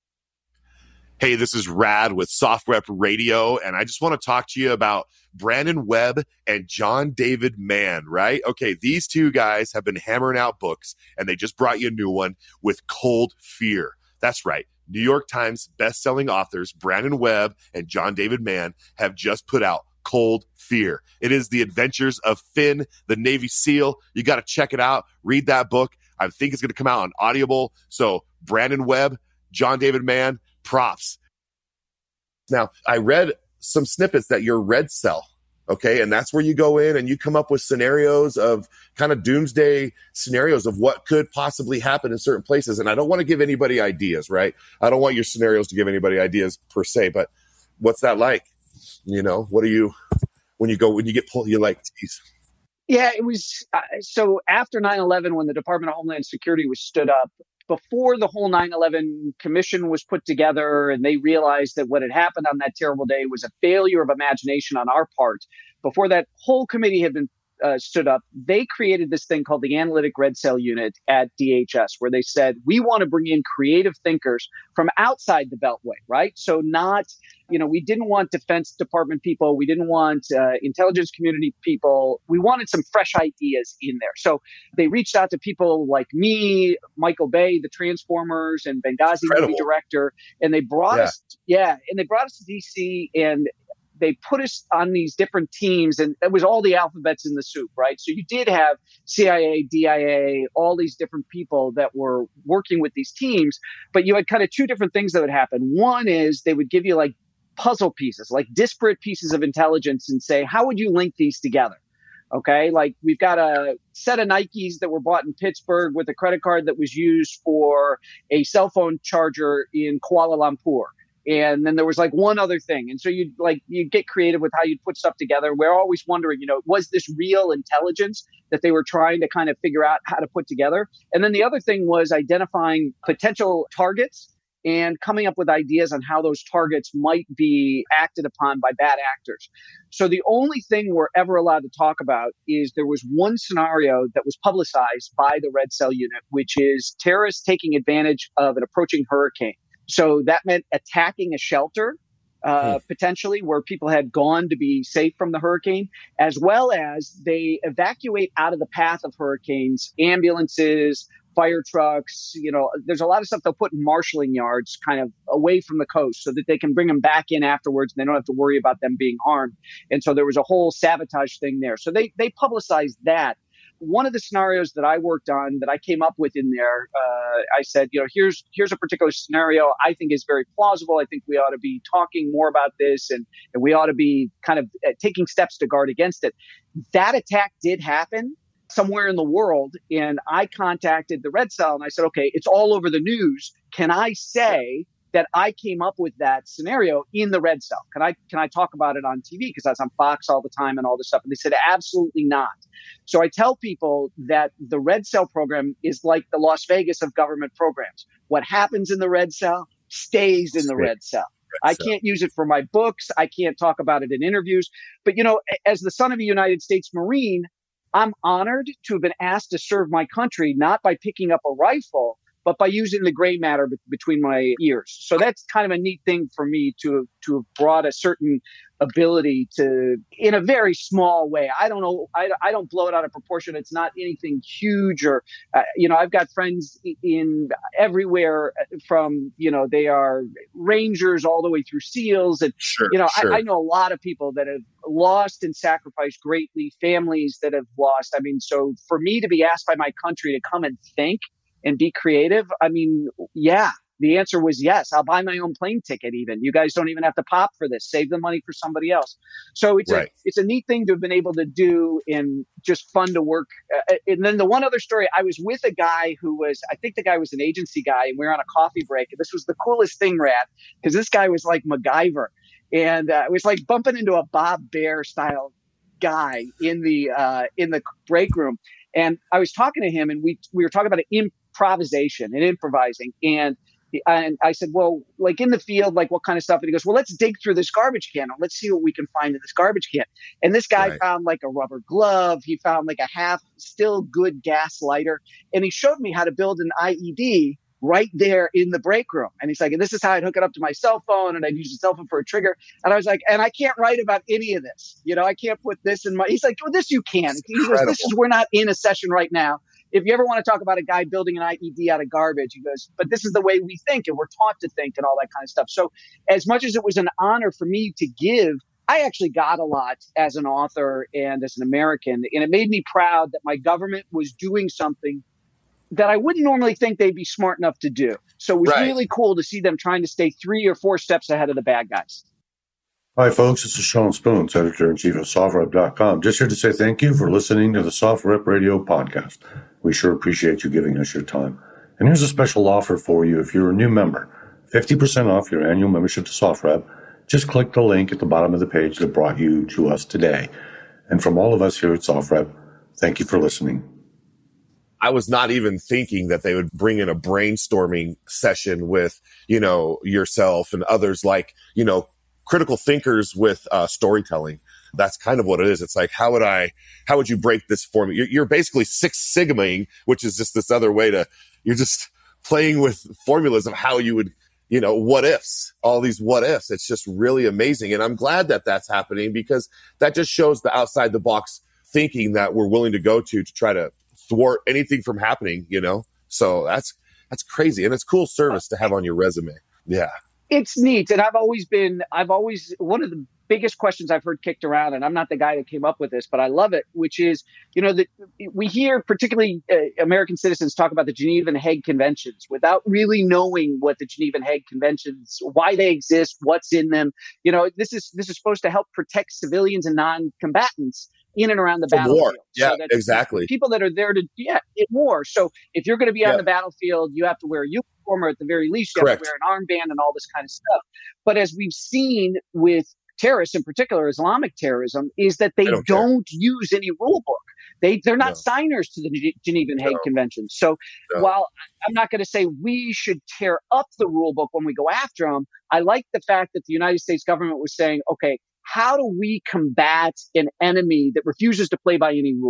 Hey, this is Rad with Soft Rep Radio, and I just want to talk to you about Brandon Webb and John David Mann, right? Okay, these two guys have been hammering out books, and they just brought you a new one with Cold Fear. That's right. New York Times bestselling authors Brandon Webb and John David Mann have just put out Cold Fear. It is the adventures of Finn, the Navy SEAL. You got to check it out. Read that book. I think it's going to come out on Audible. So Brandon Webb, John David Mann, props. Now, I read some snippets that you're Red Cell, okay? And that's where you go in and you come up with scenarios of kind of doomsday scenarios of what could possibly happen in certain places. And I don't want to give anybody ideas, right? I don't want your scenarios to give anybody ideas per se, but what's that like? You know, what are you, when you go, when you get pulled, you're like, geez. Yeah, it was uh, so after nine eleven, when the Department of Homeland Security was stood up, before the whole nine eleven commission was put together and they realized that what had happened on that terrible day was a failure of imagination on our part, before that whole committee had been uh, stood up, they created this thing called the Analytic Red Cell Unit at D H S, where they said, we want to bring in creative thinkers from outside the Beltway, right? So not, you know, we didn't want Defense Department people. We didn't want uh, intelligence community people. We wanted some fresh ideas in there. So they reached out to people like me, Michael Bay, the Transformers and Benghazi Incredible. movie director, and they brought Yeah. us, yeah, and they brought us to D C, and they put us on these different teams, and it was all the alphabets in the soup, right? So you did have C I A, D I A, all these different people that were working with these teams, but you had kind of two different things that would happen. One is they would give you like puzzle pieces, like disparate pieces of intelligence, and say, how would you link these together? Okay, like we've got a set of Nikes that were bought in Pittsburgh with a credit card that was used for a cell phone charger in Kuala Lumpur. And then there was like one other thing. And so you'd like, you get creative with how you'd put stuff together. We're always wondering, you know, was this real intelligence that they were trying to kind of figure out how to put together? And then the other thing was identifying potential targets and coming up with ideas on how those targets might be acted upon by bad actors. So the only thing we're ever allowed to talk about is there was one scenario that was publicized by the Red Cell Unit, which is terrorists taking advantage of an approaching hurricane. So that meant attacking a shelter uh, hmm. potentially, where people had gone to be safe from the hurricane, as well as they evacuate out of the path of hurricanes, ambulances, fire trucks. You know, there's a lot of stuff they'll put in marshalling yards kind of away from the coast so that they can bring them back in afterwards and they don't have to worry about them being harmed. And so there was a whole sabotage thing there. So they, they publicized that. One of the scenarios that I worked on that I came up with in there, uh, I said, you know, here's here's a particular scenario I think is very plausible. I think we ought to be talking more about this and, and we ought to be kind of uh, taking steps to guard against it. That attack did happen somewhere in the world. And I contacted the Red Cell and I said, okay, it's all over the news. Can I say that I came up with that scenario in the Red Cell? Can I, can I talk about it on T V? Because that's on Fox all the time and all this stuff. And they said, absolutely not. So I tell people that the Red Cell program is like the Las Vegas of government programs. What happens in the Red Cell stays in the Red Cell. I can't use it for my books. I can't talk about it in interviews. But, you know, as the son of a United States Marine, I'm honored to have been asked to serve my country, not by picking up a rifle, but by using the gray matter be- between my ears. So that's kind of a neat thing for me to have, to have brought a certain ability to, in a very small way. I don't know. I, I don't blow it out of proportion. It's not anything huge or, uh, you know, I've got friends in everywhere from, you know, they are Rangers all the way through SEALs. And, sure, you know, sure. I, I know a lot of people that have lost and sacrificed greatly, families that have lost. I mean, so for me to be asked by my country to come and think and be creative, I mean, yeah, the answer was yes. I'll buy my own plane ticket even. You guys don't even have to pop for this. Save the money for somebody else. So it's right. a it's a neat thing to have been able to do and just fun to work. Uh, and then the one other story, I was with a guy who was, I think the guy was an agency guy, and we were on a coffee break. And this was the coolest thing, Rad, because this guy was like MacGyver. And uh, it was like bumping into a Bob Bear style guy in the uh, in the break room. And I was talking to him, and we we were talking about improvisation and improvising. And and I said, well, like in the field, like what kind of stuff? And he goes, well, let's dig through this garbage can. Let's see what we can find in this garbage can. And this guy right. found like a rubber glove. He found like a half still good gas lighter. And he showed me how to build an I E D right there in the break room. And he's like, and this is how I'd hook it up to my cell phone, and I'd use the cell phone for a trigger. And I was like, and I can't write about any of this. You know, I can't put this in my, he's like, well, this you can. He goes, this is, we're not in a session right now. If you ever want to talk about a guy building an I E D out of garbage, he goes, but this is the way we think and we're taught to think and all that kind of stuff. So as much as it was an honor for me to give, I actually got a lot as an author and as an American. And it made me proud that my government was doing something that I wouldn't normally think they'd be smart enough to do. So it was right. really cool to see them trying to stay three or four steps ahead of the bad guys. Hi, folks. This is Sean Spoons, editor-in-chief of SoftRep dot com. Just here to say thank you for listening to the SoftRep Radio podcast. We sure appreciate you giving us your time. And here's a special offer for you if you're a new member. fifty percent off your annual membership to SoftRep. Just click the link at the bottom of the page that brought you to us today. And from all of us here at SoftRep, thank you for listening. I was not even thinking that they would bring in a brainstorming session with, you know, yourself and others like, you know, critical thinkers with uh, storytelling. That's kind of what it is. It's like, how would I, how would you break this for me? You're, you're basically Six Sigmaing, which is just this other way to, you're just playing with formulas of how you would, you know, what ifs, all these what ifs. It's just really amazing. And I'm glad that that's happening because that just shows the outside the box thinking that we're willing to go to, to try to thwart anything from happening, you know? So that's, that's crazy. And it's cool service to have on your resume. Yeah. It's neat. And I've always been, I've always, one of the biggest questions I've heard kicked around, and I'm not the guy that came up with this, but I love it, which is, you know, that we hear particularly uh, American citizens talk about the Geneva and Hague Conventions without really knowing what the Geneva and Hague Conventions, why they exist, what's in them. You know, this is, this is supposed to help protect civilians and non-combatants in and around the For battlefield. war. Yeah, so that exactly. People that are there to, yeah, in war. So if you're going to be yeah. on the battlefield, you have to wear a uniform, or at the very least, you Correct. have to wear an armband and all this kind of stuff. But as we've seen with terrorists, in particular Islamic terrorism, is that they don't, don't use any rule book. They, they're not no. signers to the G- Geneva and Hague no. Conventions. So no. while I'm not going to say we should tear up the rule book when we go after them, I like the fact that the United States government was saying, okay, how do we combat an enemy that refuses to play by any rules?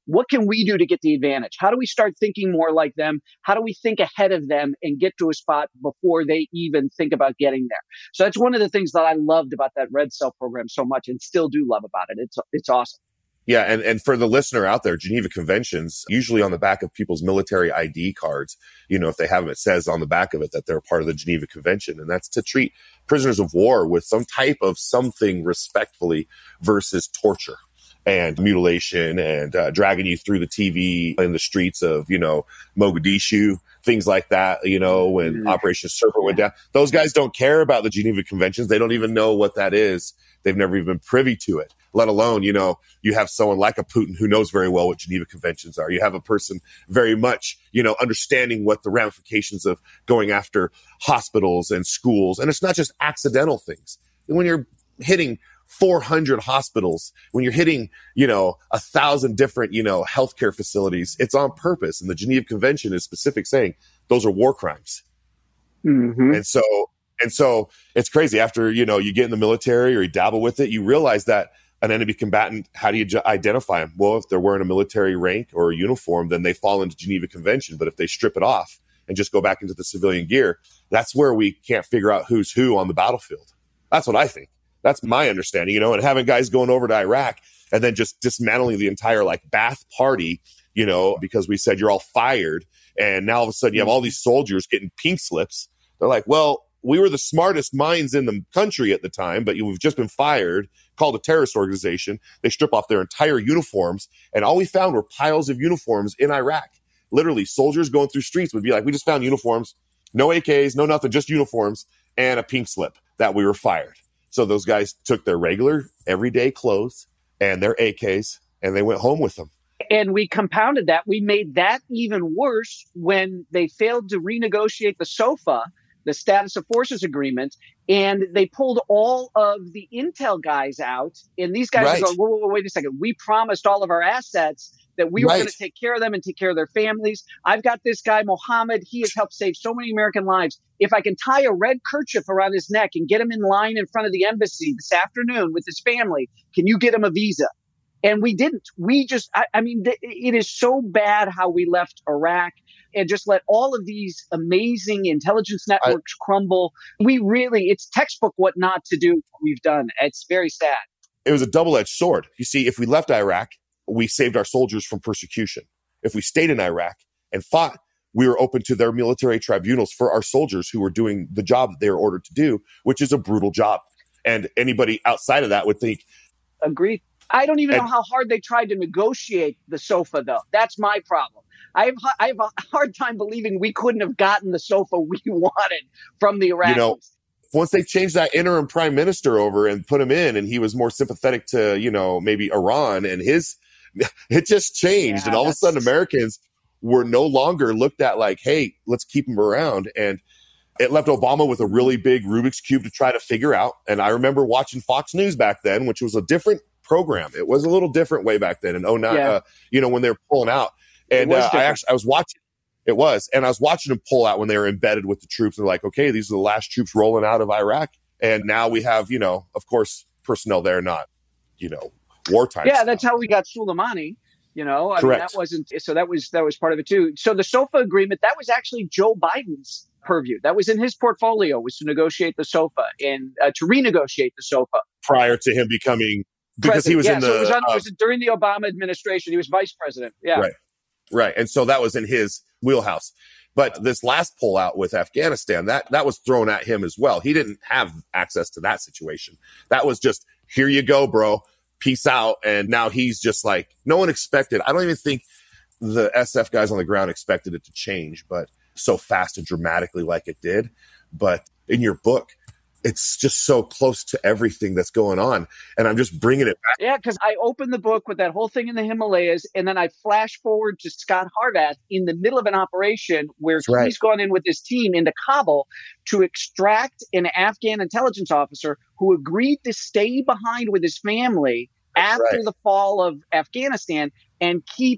what can we do to get the advantage? How do we start thinking more like them? How do we think ahead of them and get to a spot before they even think about getting there? So that's one of the things that I loved about that Red Cell program so much, and still do love about it. It's it's awesome. Yeah, and, and for the listener out there, Geneva Conventions, usually on the back of people's military I D cards, you know, if they have them, it says on the back of it that they're part of the Geneva Convention. And that's to treat prisoners of war with some type of something respectfully versus torture and mutilation and uh, dragging you through the T V in the streets of, you know, Mogadishu, things like that, you know, when mm-hmm. Operation Serpent went down. Those guys don't care about the Geneva Conventions. They don't even know what that is. They've never even been privy to it, let alone, you know, you have someone like a Putin who knows very well what Geneva Conventions are. You have a person very much, you know, understanding what the ramifications of going after hospitals and schools. And it's not just accidental things. When you're hitting four hundred hospitals, when you're hitting, you know, a thousand different, you know, healthcare facilities, it's on purpose. And the Geneva Convention is specific saying those are war crimes. Mm-hmm. And so, and so it's crazy after, you know, you get in the military or you dabble with it, you realize that an enemy combatant, how do you j- identify them? Well, if they're wearing a military rank or a uniform, then they fall into Geneva Convention. But if they strip it off and just go back into the civilian gear, that's where we can't figure out who's who on the battlefield. That's what I think. That's my understanding, you know, and having guys going over to Iraq and then just dismantling the entire like bath party, you know, because we said you're all fired. And now all of a sudden you have all these soldiers getting pink slips. They're like, well, we were the smartest minds in the country at the time, but you've just been fired, called a terrorist organization. They strip off their entire uniforms. And all we found were piles of uniforms in Iraq. Literally, soldiers going through streets would be like, we just found uniforms, no A Ks, no nothing, just uniforms and a pink slip that we were fired. So those guys took their regular everyday clothes and their A Ks and they went home with them. And we compounded that. We made that even worse when they failed to renegotiate the SOFA, the Status of Forces Agreement, and they pulled all of the intel guys out. And these guys right. are going, whoa, whoa, whoa, wait a second. We promised all of our assets that we right. were going to take care of them and take care of their families. I've got this guy, Mohammed. He has helped save so many American lives. If I can tie a red kerchief around his neck and get him in line in front of the embassy this afternoon with his family, can you get him a visa? And we didn't. We just, I, I mean, th- it is so bad how we left Iraq and just let all of these amazing intelligence networks I, crumble. We really, it's textbook what not to do. What we've done. It's very sad. It was a double-edged sword. You see, if we left Iraq, we saved our soldiers from persecution. If we stayed in Iraq and fought, we were open to their military tribunals for our soldiers who were doing the job that they were ordered to do, which is a brutal job. And anybody outside of that would think. Agreed. I don't even and, know how hard they tried to negotiate the SOFA, though. That's my problem. I have, I have a hard time believing we couldn't have gotten the SOFA we wanted from the Iraqis. You know, once they changed that interim prime minister over and put him in, and he was more sympathetic to, you know, maybe Iran and his, it just changed. Yeah, and all of a sudden Americans were no longer looked at like, hey, let's keep him around. And it left Obama with a really big Rubik's Cube to try to figure out. And I remember watching Fox News back then, which was a different program. It was a little different way back then in oh nine, yeah. uh, you know, when they were pulling out. And uh, I actually, I was watching, it was, and I was watching them pull out when they were embedded with the troops. They're like, okay, these are the last troops rolling out of Iraq. And now we have, you know, of course, personnel there, not, you know, wartime. Yeah, stuff. That's how we got Soleimani. You know, I Correct. mean, that wasn't, so that was, that was part of it too. So the SOFA agreement, that was actually Joe Biden's purview. That was in his portfolio, was to negotiate the SOFA and uh, to renegotiate the SOFA. Prior to him becoming, because president. he was yeah, in the, so it was, on, uh, it was during the Obama administration. He was vice president. Yeah. Right. Right. And so that was in his wheelhouse. But this last pullout with Afghanistan, that, that was thrown at him as well. He didn't have access to that situation. That was just, here you go, bro. Peace out. And now he's just like, no one expected. I don't even think the S F guys on the ground expected it to change, but so fast and dramatically like it did. But in your book, it's just so close to everything that's going on. And I'm just bringing it back. Yeah, because I opened the book with that whole thing in the Himalayas, and then I flash forward to Scott Harvath in the middle of an operation where That's he's right. gone in with his team into Kabul to extract an Afghan intelligence officer who agreed to stay behind with his family That's after right. the fall of Afghanistan and keep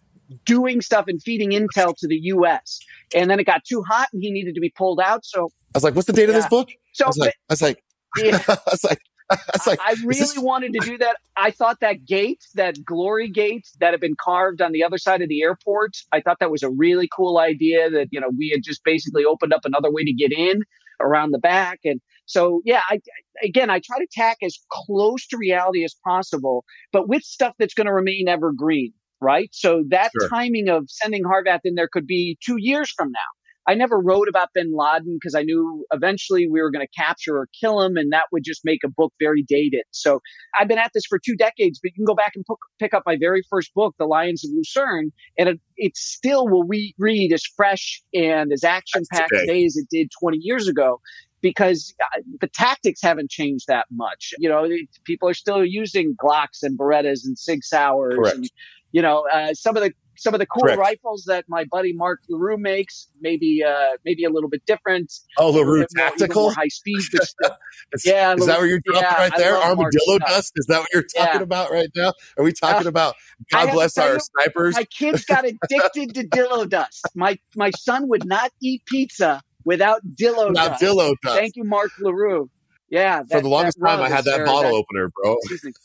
doing stuff and feeding intel to the U S. And then it got too hot and he needed to be pulled out. So I was like, what's the date yeah. of this book? So I was like, I was like, yeah. I was like, That's like, I, I really this... wanted to do that. I thought that gate, that glory gate that had been carved on the other side of the airport, I thought that was a really cool idea that, you know, we had just basically opened up another way to get in around the back. And so, yeah, I, again, I try to tack as close to reality as possible, but with stuff that's going to remain evergreen, right? So that Sure. timing of sending Harvath in there could be two years from now. I never wrote about bin Laden because I knew eventually we were going to capture or kill him, and that would just make a book very dated. So I've been at this for two decades, but you can go back and p- pick up my very first book, The Lions of Lucerne, and it, it still will re- read as fresh and as action-packed today as it did twenty years ago, because the tactics haven't changed that much. You know, people are still using Glocks and Berettas and Sig Sauers. Correct. And, you know, uh, some of the Some of the cool Correct. rifles that my buddy Mark LaRue makes, maybe uh, maybe a little bit different. Oh, LaRue Tactical? High speed. But still, yeah. Is that what you're dropping yeah, right there? Armadillo stuff. dust? Is that what you're talking Yeah. about right now? Are we talking Uh, about I God have bless to tell our you, snipers? My kids got addicted to Dillo dust. My my son would not eat pizza without Dillo Without dust. Dillo dust. Thank you, Mark LaRue. Yeah. For that- the longest that time, I rose, had that or bottle that- opener, bro. Excuse me.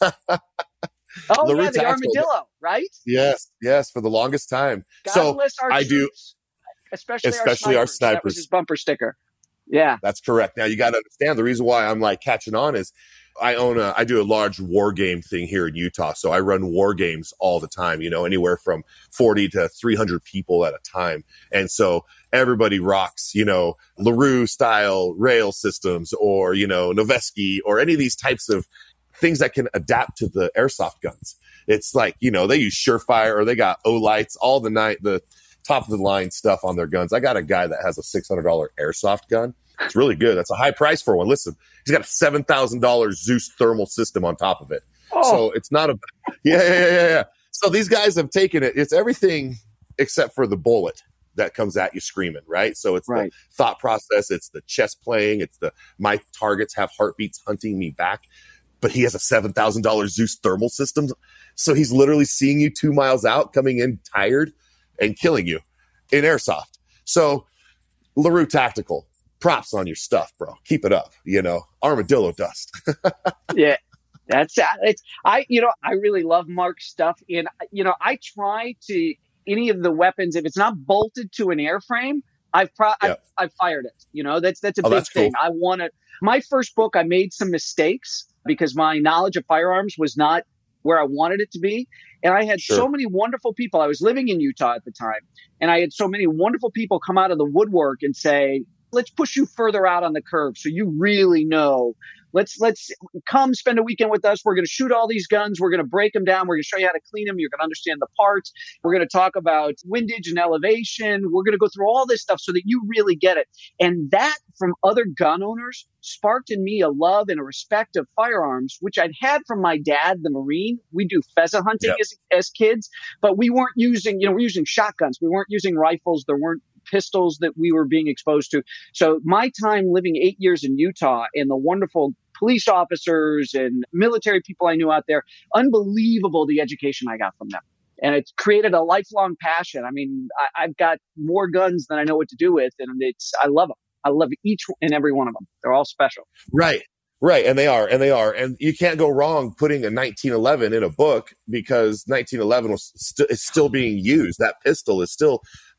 Oh, LaRue yeah, the Tactical. armadillo, right? Yes, yes, for the longest time. God so bless our I do, troops, especially, especially our our snipers. That was snipers. his bumper sticker. Yeah. That's correct. Now you got to understand the reason why I'm like catching on is I own a, I do a large war game thing here in Utah. So I run war games all the time, you know, anywhere from forty to three hundred people at a time. And so everybody rocks, you know, LaRue style rail systems or, you know, Noveski or any of these types of things that can adapt to the airsoft guns. It's like, you know, they use Surefire or they got O-Lights, all the night, the top of the line stuff on their guns. I got a guy that has a six hundred dollars airsoft gun. It's really good. That's a high price for one. Listen, he's got a seven thousand dollars Zeus thermal system on top of it. Oh. So it's not a, yeah, yeah, yeah, yeah, yeah. So these guys have taken it. It's everything except for the bullet that comes at you screaming, right? So it's Right. the thought process. It's the chess playing. It's the, my targets have heartbeats hunting me back. But he has a seven thousand dollars Zeus thermal system. So he's literally seeing you two miles out, coming in tired and killing you in airsoft. So LaRue Tactical, props on your stuff, bro. Keep it up. You know, armadillo dust. Yeah. That's it's I you know I really love Mark's stuff, and you know I try to any of the weapons, if it's not bolted to an airframe, I've pro- Yeah. I've, I've fired it. You know, that's that's a Oh, big that's cool. thing. I want to. My first book, I made some mistakes because my knowledge of firearms was not where I wanted it to be, and I had Sure. so many wonderful people. I was living in Utah at the time, and I had so many wonderful people come out of the woodwork and say, "Let's push you further out on the curve, so you really know." Let's let's come spend a weekend with us. We're going to shoot all these guns. We're going to break them down. We're going to show you how to clean them. You're going to understand the parts. We're going to talk about windage and elevation. We're going to go through all this stuff so that you really get it. And that from other gun owners sparked in me a love and a respect of firearms, which I'd had from my dad, the Marine. We do pheasant hunting Yeah. as, as kids, but we weren't using, you know, we're using shotguns. We weren't using rifles. There weren't pistols that we were being exposed to. So my time living eight years in Utah and the wonderful police officers and military people I knew out there, unbelievable the education I got from them. And it's created a lifelong passion. I mean, I, I've got more guns than I know what to do with, and it's I love them. I love each and every one of them. They're all special. Right. Right. And they are. And they are. And you can't go wrong putting a nineteen eleven in a book because nineteen eleven was st- is still being used. That pistol is still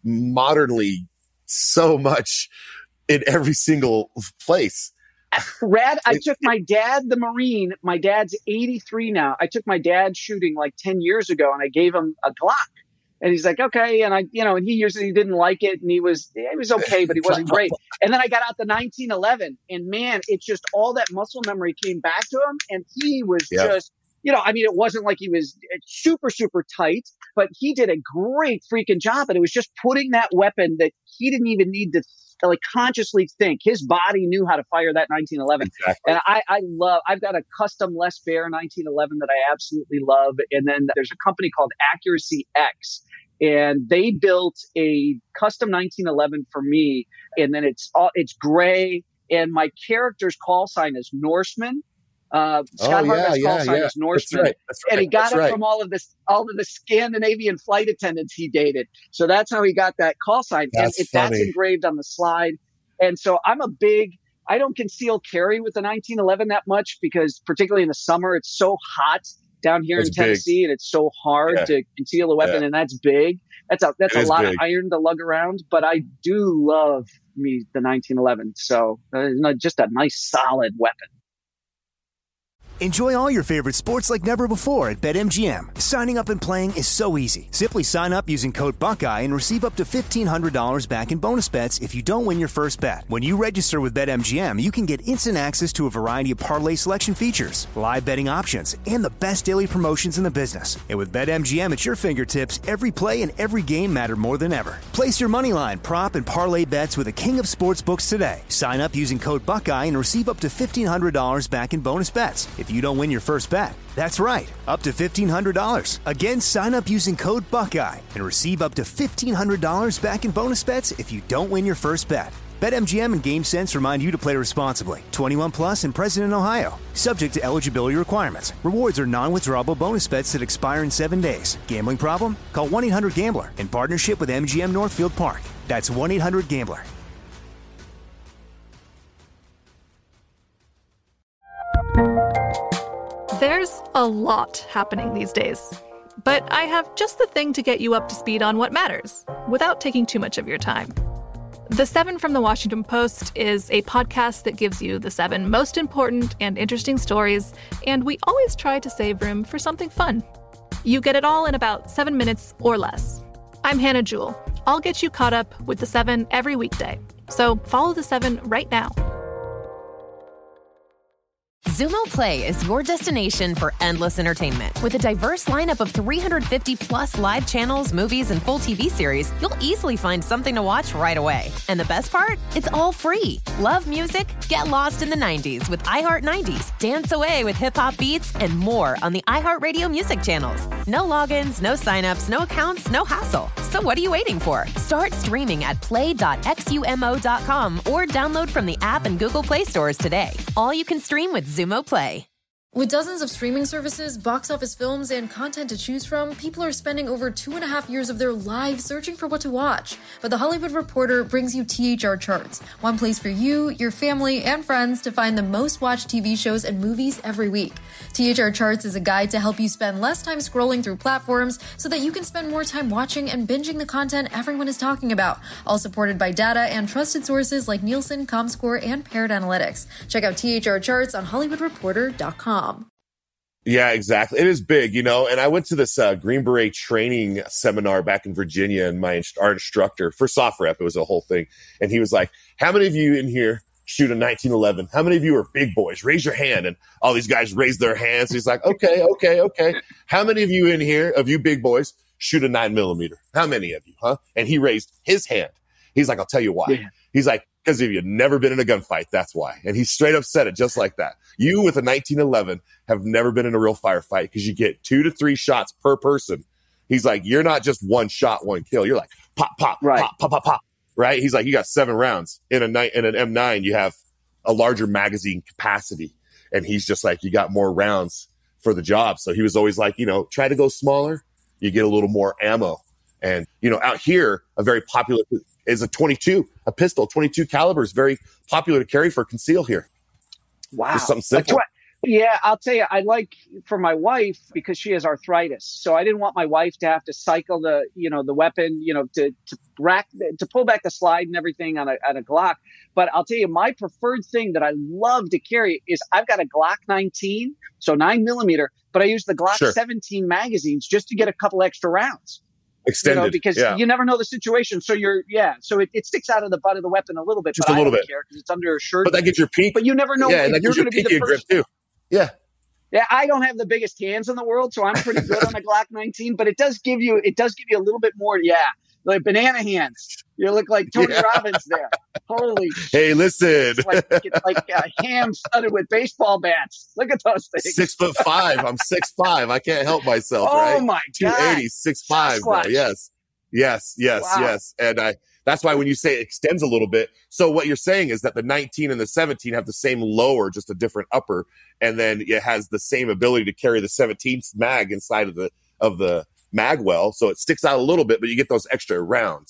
modernly so much in every single place. Rad, I took my dad, the Marine. My dad's eighty-three now. I took my dad shooting like ten years ago, and I gave him a Glock. And he's like, okay. And I, you know, and he usually didn't like it, and he was, it was okay, but he wasn't great. And then I got out the nineteen eleven, and man, it's just all that muscle memory came back to him, and he was Yeah. just, you know, I mean, it wasn't like he was super, super tight, but he did a great freaking job. And it was just putting that weapon that he didn't even need to, to like consciously think. His body knew how to fire that nineteen eleven. Exactly. And I, I love, I've got a custom Les Baer nineteen eleven that I absolutely love. And then there's a company called Accuracy X, and they built a custom nineteen eleven for me. And then it's all, it's gray. And my character's call sign is Norseman. Uh, Scott Oh, yeah, Harvath's call yeah, sign yeah. is Norseman. That's right. That's And he right. got That's it right. from all of this, all of the Scandinavian flight attendants he dated. So that's how he got that call sign. That's and it, that's funny. engraved on the slide. And so I'm a big, I don't conceal carry with the nineteen eleven that much because particularly in the summer, it's so hot down here It's in Tennessee big. and it's so hard Yeah. to conceal a weapon Yeah. and that's big. That's a, that's It a is lot big. of iron to lug around, but I do love me the nineteen eleven. So uh, just a nice solid weapon. Enjoy all your favorite sports like never before at BetMGM. Signing up and playing is so easy. Simply sign up using code Buckeye and receive up to fifteen hundred dollars back in bonus bets if you don't win your first bet. When you register with BetMGM, you can get instant access to a variety of parlay selection features, live betting options, and the best daily promotions in the business. And with BetMGM at your fingertips, every play and every game matter more than ever. Place your moneyline, prop, and parlay bets with the king of sportsbooks today. Sign up using code Buckeye and receive up to fifteen hundred dollars back in bonus bets if you don't win your first bet. That's right, up to fifteen hundred dollars. Again, sign up using code Buckeye and receive up to fifteen hundred dollars back in bonus bets if you don't win your first bet. BetMGM and GameSense remind you to play responsibly. twenty-one plus and present in Ohio. Subject to eligibility requirements. Rewards are non-withdrawable bonus bets that expire in seven days. Gambling problem? Call one eight hundred gambler in partnership with M G M Northfield Park. That's one eight hundred gambler. There's a lot happening these days, but I have just the thing to get you up to speed on what matters without taking too much of your time. The Seven from the Washington Post is a podcast that gives you the seven most important and interesting stories, and we always try to save room for something fun. You get it all in about seven minutes or less. I'm Hannah Jewell. I'll get you caught up with the Seven every weekday, so follow the Seven right now. Zumo Play is your destination for endless entertainment. With a diverse lineup of three hundred fifty plus live channels, movies, and full T V series, you'll easily find something to watch right away. And the best part? It's all free. Love music? Get lost in the nineties with iHeart nineties, dance away with hip-hop beats, and more on the iHeartRadio music channels. No logins, no signups, no accounts, no hassle. So what are you waiting for? Start streaming at play dot xumo dot com or download from the app and Google Play stores today. All you can stream with Zumo Play. With dozens of streaming services, box office films, and content to choose from, people are spending over two and a half years of their lives searching for what to watch. But The Hollywood Reporter brings you T H R Charts, one place for you, your family, and friends to find the most watched T V shows and movies every week. T H R Charts is a guide to help you spend less time scrolling through platforms so that you can spend more time watching and binging the content everyone is talking about, all supported by data and trusted sources like Nielsen, Comscore, and Paired Analytics. Check out T H R Charts on hollywood reporter dot com. Yeah, exactly. It is big, you know, and I went to this uh, Green Beret training seminar back in Virginia, and my our instructor for SoftRep, it was a whole thing. And he was like, how many of you in here shoot a nineteen eleven? How many of you are big boys? Raise your hand. And all these guys raised their hands. He's like, okay, okay, okay. How many of you in here, of you big boys, shoot a nine millimeter? How many of you, huh? And he raised his hand. He's like, I'll tell you why. Yeah. He's like, because if you've never been in a gunfight, that's why. And he straight up said it just like that. You with a nineteen eleven have never been in a real firefight because you get two to three shots per person. He's like, you're not just one shot, one kill. You're like pop, pop, right. pop, pop, pop, pop. Right? He's like, you got seven rounds in a night in an M nine. You have a larger magazine capacity, and he's just like, you got more rounds for the job. So he was always like, you know, try to go smaller. You get a little more ammo. And you know, out here, a very popular is a twenty-two, a pistol, twenty-two caliber is very popular to carry for conceal here. Wow. Just something simple. Yeah, I'll tell you, I like for my wife because she has arthritis. So I didn't want my wife to have to cycle the, you know, the weapon, you know, to, to rack, to pull back the slide and everything on a, on a Glock. But I'll tell you, my preferred thing that I love to carry is I've got a Glock nineteen, so nine millimeter, but I use the Glock sure. seventeen magazines just to get a couple extra rounds. Extended, you know, because yeah. you never know the situation. So you're, yeah. So it, it sticks out of the butt of the weapon a little bit, just but a little I don't bit. care because it's under a shirt. But that gets your peak. But you never know yeah, if that you're gives going to your be the first. Grip too. Yeah. Yeah, I don't have the biggest hands in the world, so I'm pretty good on a Glock nineteen. But it does give you, it does give you a little bit more. Yeah, like banana hands. You look like Tony yeah. Robbins there. Holy Hey, listen. It's like, it's like a ham studded with baseball bats. Look at those things. Six foot five. I'm six five. I can't help myself, oh right? Oh, my God. two eighty, six five. Yes. Yes, yes, wow. yes. And I that's why when you say it extends a little bit, so what you're saying is that the nineteen and the seventeen have the same lower, just a different upper, and then it has the same ability to carry the seventeenth mag inside of the of the mag well, so it sticks out a little bit, but you get those extra rounds.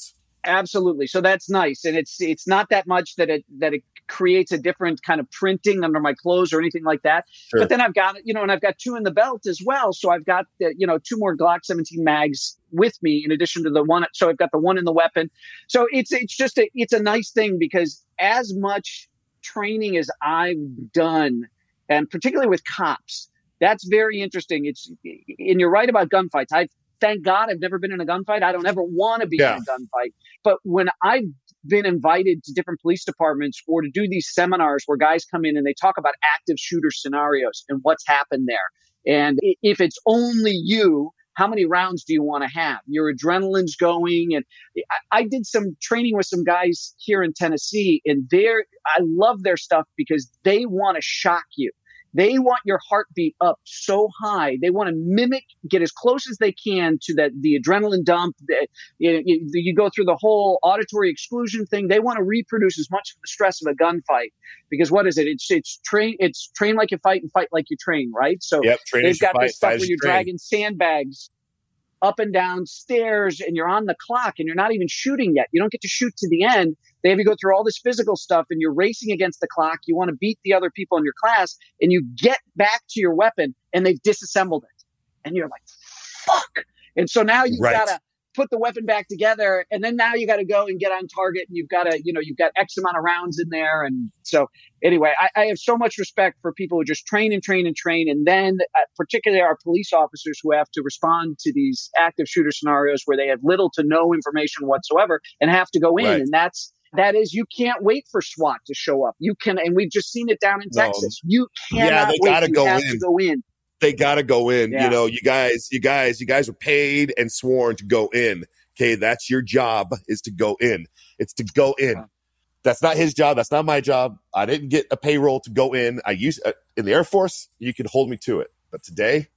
Absolutely. So that's nice. And it's it's not that much that it that it creates a different kind of printing under my clothes or anything like that. Sure. But then I've got, you know, and I've got two in the belt as well. So I've got, the, you know, two more Glock seventeen mags with me in addition to the one. So I've got the one in the weapon. So it's it's just a, it's a nice thing because as much training as I've done, and particularly with cops, that's very interesting. It's, and you're right about gunfights. I've, thank God I've never been in a gunfight. I don't ever want to be yeah. in a gunfight. But when I've been invited to different police departments or to do these seminars where guys come in and they talk about active shooter scenarios and what's happened there. And if it's only you, how many rounds do you want to have? Your adrenaline's going. And I, I did some training with some guys here in Tennessee, and they're, I love their stuff because they want to shock you. They want your heartbeat up so high. They want to mimic, get as close as they can to that the adrenaline dump. The, you, you, you go through the whole auditory exclusion thing. They want to reproduce as much of the stress of a gunfight because what is it? It's it's train it's train like you fight and fight like you train, right? So yep, they've got fight, this stuff where you're train. dragging sandbags up and down stairs and you're on the clock and you're not even shooting yet. You don't get to shoot to the end. They have you go through all this physical stuff and you're racing against the clock. You want to beat the other people in your class and you get back to your weapon and they've disassembled it. And you're like, fuck. And so now you've right. got to put the weapon back together. And then now you got to go and get on target and you've got to, you know, you've got X amount of rounds in there. And so anyway, I, I have so much respect for people who just train and train and train. And then uh, particularly our police officers who have to respond to these active shooter scenarios where they have little to no information whatsoever and have to go in. Right. And that's, That is, you can't wait for SWAT to show up. You can, and we've just seen it down in no. Texas. You cannot yeah, they wait. Gotta you go have in. to go in. They gotta go in. Yeah. You know, you guys, you guys, you guys are paid and sworn to go in. Okay, that's your job is to go in. It's to go in. Yeah. That's not his job. That's not my job. I didn't get a payroll to go in. I used uh, in the Air Force. You can hold me to it, but today.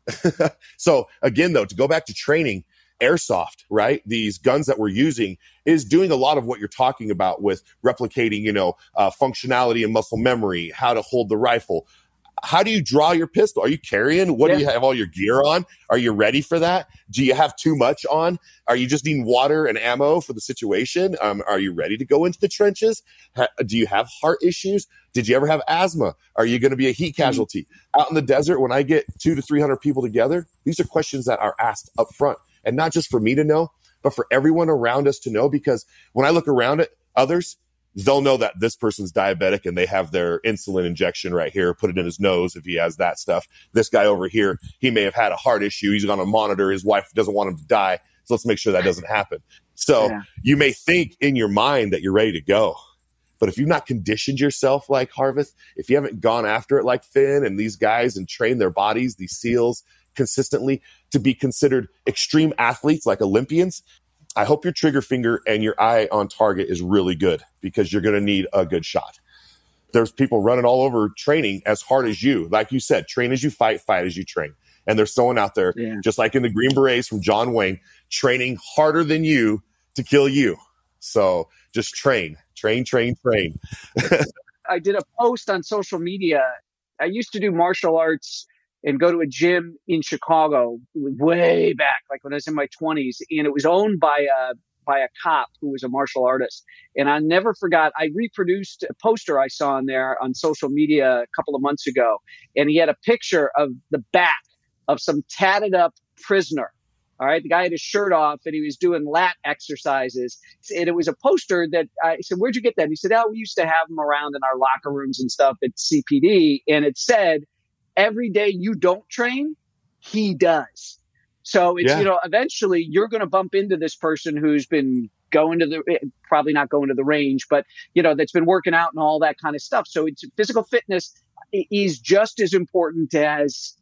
So again, though, to go back to training. Airsoft, right? These guns that we're using is doing a lot of what you're talking about with replicating, you know, uh, functionality and muscle memory, how to hold the rifle. How do you draw your pistol? Are you carrying? What yeah. do you have all your gear on? Are you ready for that? Do you have too much on? Are you just needing water and ammo for the situation? Um, are you ready to go into the trenches? Ha- do you have heart issues? Did you ever have asthma? Are you going to be a heat casualty? Mm-hmm. Out in the desert, when I get two to three hundred people together, these are questions that are asked up front. And not just for me to know, but for everyone around us to know, because when I look around at others, they'll know that this person's diabetic and they have their insulin injection right here, put it in his nose if he has that stuff. This guy over here, he may have had a heart issue. He's on a monitor. His wife doesn't want him to die. So let's make sure that doesn't happen. So yeah. you may think in your mind that you're ready to go. But if you've not conditioned yourself like Harvest, if you haven't gone after it like Finn and these guys and trained their bodies, these SEALs, consistently to be considered extreme athletes like Olympians, I hope your trigger finger and your eye on target is really good because you're going to need a good shot. There's people running all over training as hard as you. Like you said, train as you fight, fight as you train. And there's someone out there, yeah. just like in the Green Berets from John Wayne, training harder than you to kill you. So just train, train, train, train. I did a post on social media. I used to do martial arts and go to a gym in Chicago way back, like when I was in my twenties. And it was owned by a, by a cop who was a martial artist. And I never forgot, I reproduced a poster I saw in there on social media a couple of months ago. And he had a picture of the back of some tatted up prisoner. All right. The guy had his shirt off and he was doing lat exercises. And it was a poster that I said, where'd you get that? And he said, oh, we used to have them around in our locker rooms and stuff at C P D. And it said, every day you don't train, he does. So it's, yeah. you know, eventually you're going to bump into this person who's been going to the, probably not going to the range, but, you know, that's been working out and all that kind of stuff. So it's physical fitness is just as important as,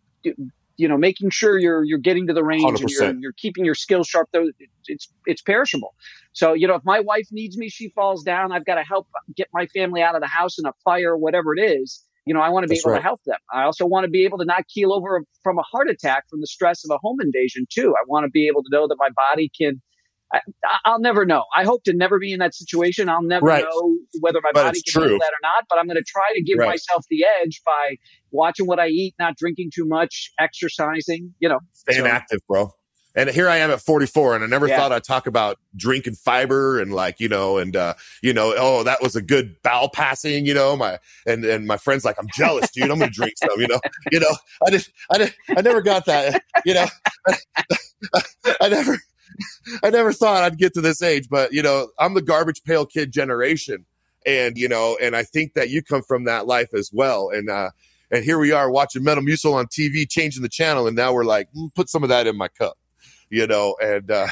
you know, making sure you're, you're getting to the range one hundred percent. And you're, you're keeping your skills sharp. Though it's, it's perishable. So, you know, if my wife needs me, she falls down, I've got to help get my family out of the house in a fire, whatever it is. You know, I want to be That's able right. to help them. I also want to be able to not keel over from a heart attack from the stress of a home invasion too. I want to be able to know that my body can, I, I'll never know. I hope to never be in that situation. I'll never right. know whether my but body can true. handle that or not, but I'm going to try to give right. myself the edge by watching what I eat, not drinking too much, exercising, you know. Staying so. active, bro. And here I am at forty-four, and I never Yeah. thought I'd talk about drinking fiber and like, you know, and, uh, you know, oh, that was a good bowel passing, you know, my, and, and my friend's like, I'm jealous, dude. I'm going to drink some, you know, you know, I just, I didn't, I never got that, you know, I, I never, I never thought I'd get to this age, but you know, I'm the garbage pail kid generation. And, you know, and I think that you come from that life as well. And, uh, and here we are watching Metamucil on T V, changing the channel. And now we're like, mm, put some of that in my cup. You know, and uh,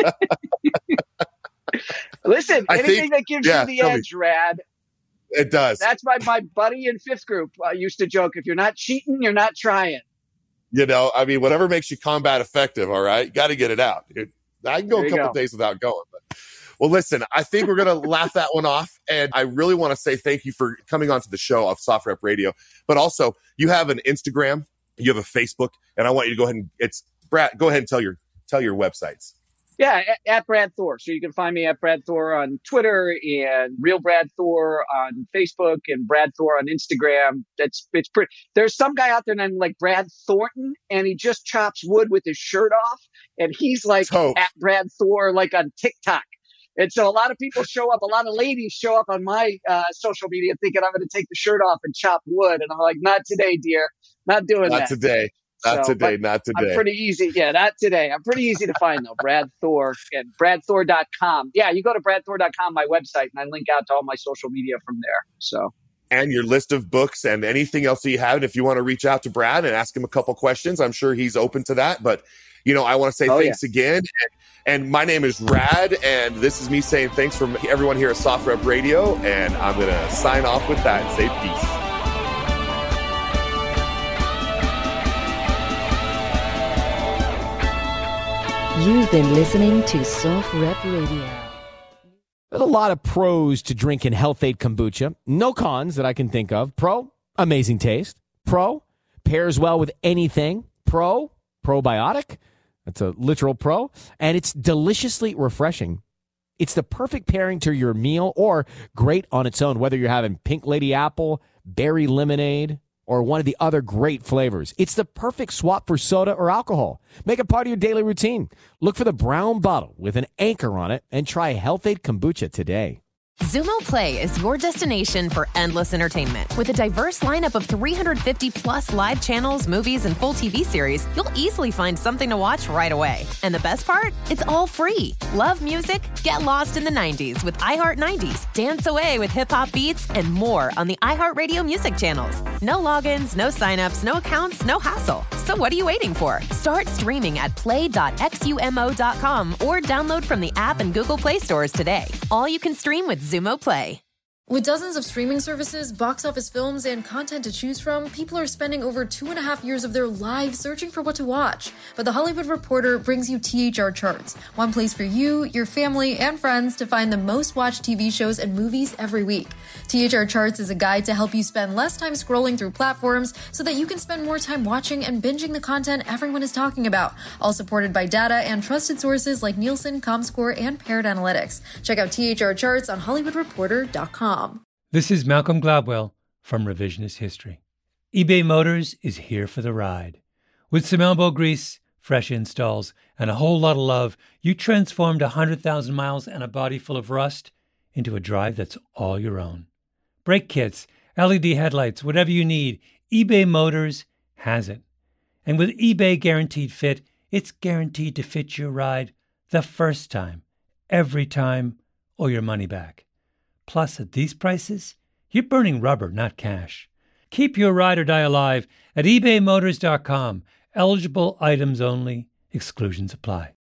listen, I anything think- that gives yeah, you the tell me. edge, Rad. it does. That's why my buddy in fifth group uh, used to joke: if you're not cheating, you're not trying. You know, I mean, whatever makes you combat effective. All right, got to get it out. It, I can go There a you couple go. days without going. But well, listen, I think we're gonna laugh that one off, and I really want to say thank you for coming onto the show of Soft Rep Radio. But also, you have an Instagram, you have a Facebook, and I want you to go ahead and it's Brad. Go ahead and tell your tell your websites. Yeah, at, at Brad Thor. So you can find me at Brad Thor on Twitter and Real Brad Thor on Facebook and Brad Thor on Instagram. That's it's pretty. There's some guy out there named like Brad Thornton, and he just chops wood with his shirt off, and he's like Oh. at Brad Thor like on TikTok. And so a lot of people show up, a lot of ladies show up on my uh, social media thinking I'm going to take the shirt off and chop wood, and I'm like, not today, dear, not doing Not that. today. Not So, today. but Not I'm today. pretty easy. Yeah, not today. I'm pretty easy to find though. Brad Thor and brad thor dot com. Yeah, you go to brad thor dot com, my website, and I link out to all my social media from there. So and your list of books and anything else that you have. And if you want to reach out to Brad and ask him a couple questions, I'm sure he's open to that. But, you know, I want to say Oh, thanks again. And, and my name is Rad, and this is me saying thanks from everyone here at Soft Rep Radio. And I'm going to sign off with that and say peace. You've been listening to Soft Rep Radio. There's a lot of pros to drinking Health Aid kombucha. No cons that I can think of. Pro, amazing taste. Pro, pairs well with anything. Pro, probiotic. That's a literal pro. And it's deliciously refreshing. It's the perfect pairing to your meal or great on its own, whether you're having pink lady apple, berry lemonade, or one of the other great flavors. It's the perfect swap for soda or alcohol. Make it part of your daily routine. Look for the brown bottle with an anchor on it and try Health Aid kombucha today. Zumo Play is your destination for endless entertainment. With a diverse lineup of three hundred fifty plus live channels, movies, and full T V series, you'll easily find something to watch right away. And the best part? It's all free. Love music? Get lost in the nineties with iHeart nineties. Dance away with hip-hop beats and more on the iHeartRadio music channels. No logins, no signups, no accounts, no hassle. So what are you waiting for? Start streaming at play dot xumo dot com or download from the app and Google Play stores today. All you can stream with Zumo Play. With dozens of streaming services, box office films, and content to choose from, people are spending over two and a half years of their lives searching for what to watch. But The Hollywood Reporter brings you T H R Charts, one place for you, your family, and friends to find the most watched T V shows and movies every week. T H R Charts is a guide to help you spend less time scrolling through platforms so that you can spend more time watching and binging the content everyone is talking about, all supported by data and trusted sources like Nielsen, ComScore, and Paired Analytics. Check out T H R Charts on hollywood reporter dot com. This is Malcolm Gladwell from Revisionist History. eBay Motors is here for the ride. With some elbow grease, fresh installs, and a whole lot of love, you transformed one hundred thousand miles and a body full of rust into a drive that's all your own. Brake kits, L E D headlights, whatever you need, eBay Motors has it. And with eBay Guaranteed Fit, it's guaranteed to fit your ride the first time, every time, or your money back. Plus, at these prices, you're burning rubber, not cash. Keep your ride or die alive at ebay motors dot com. Eligible items only. Exclusions apply.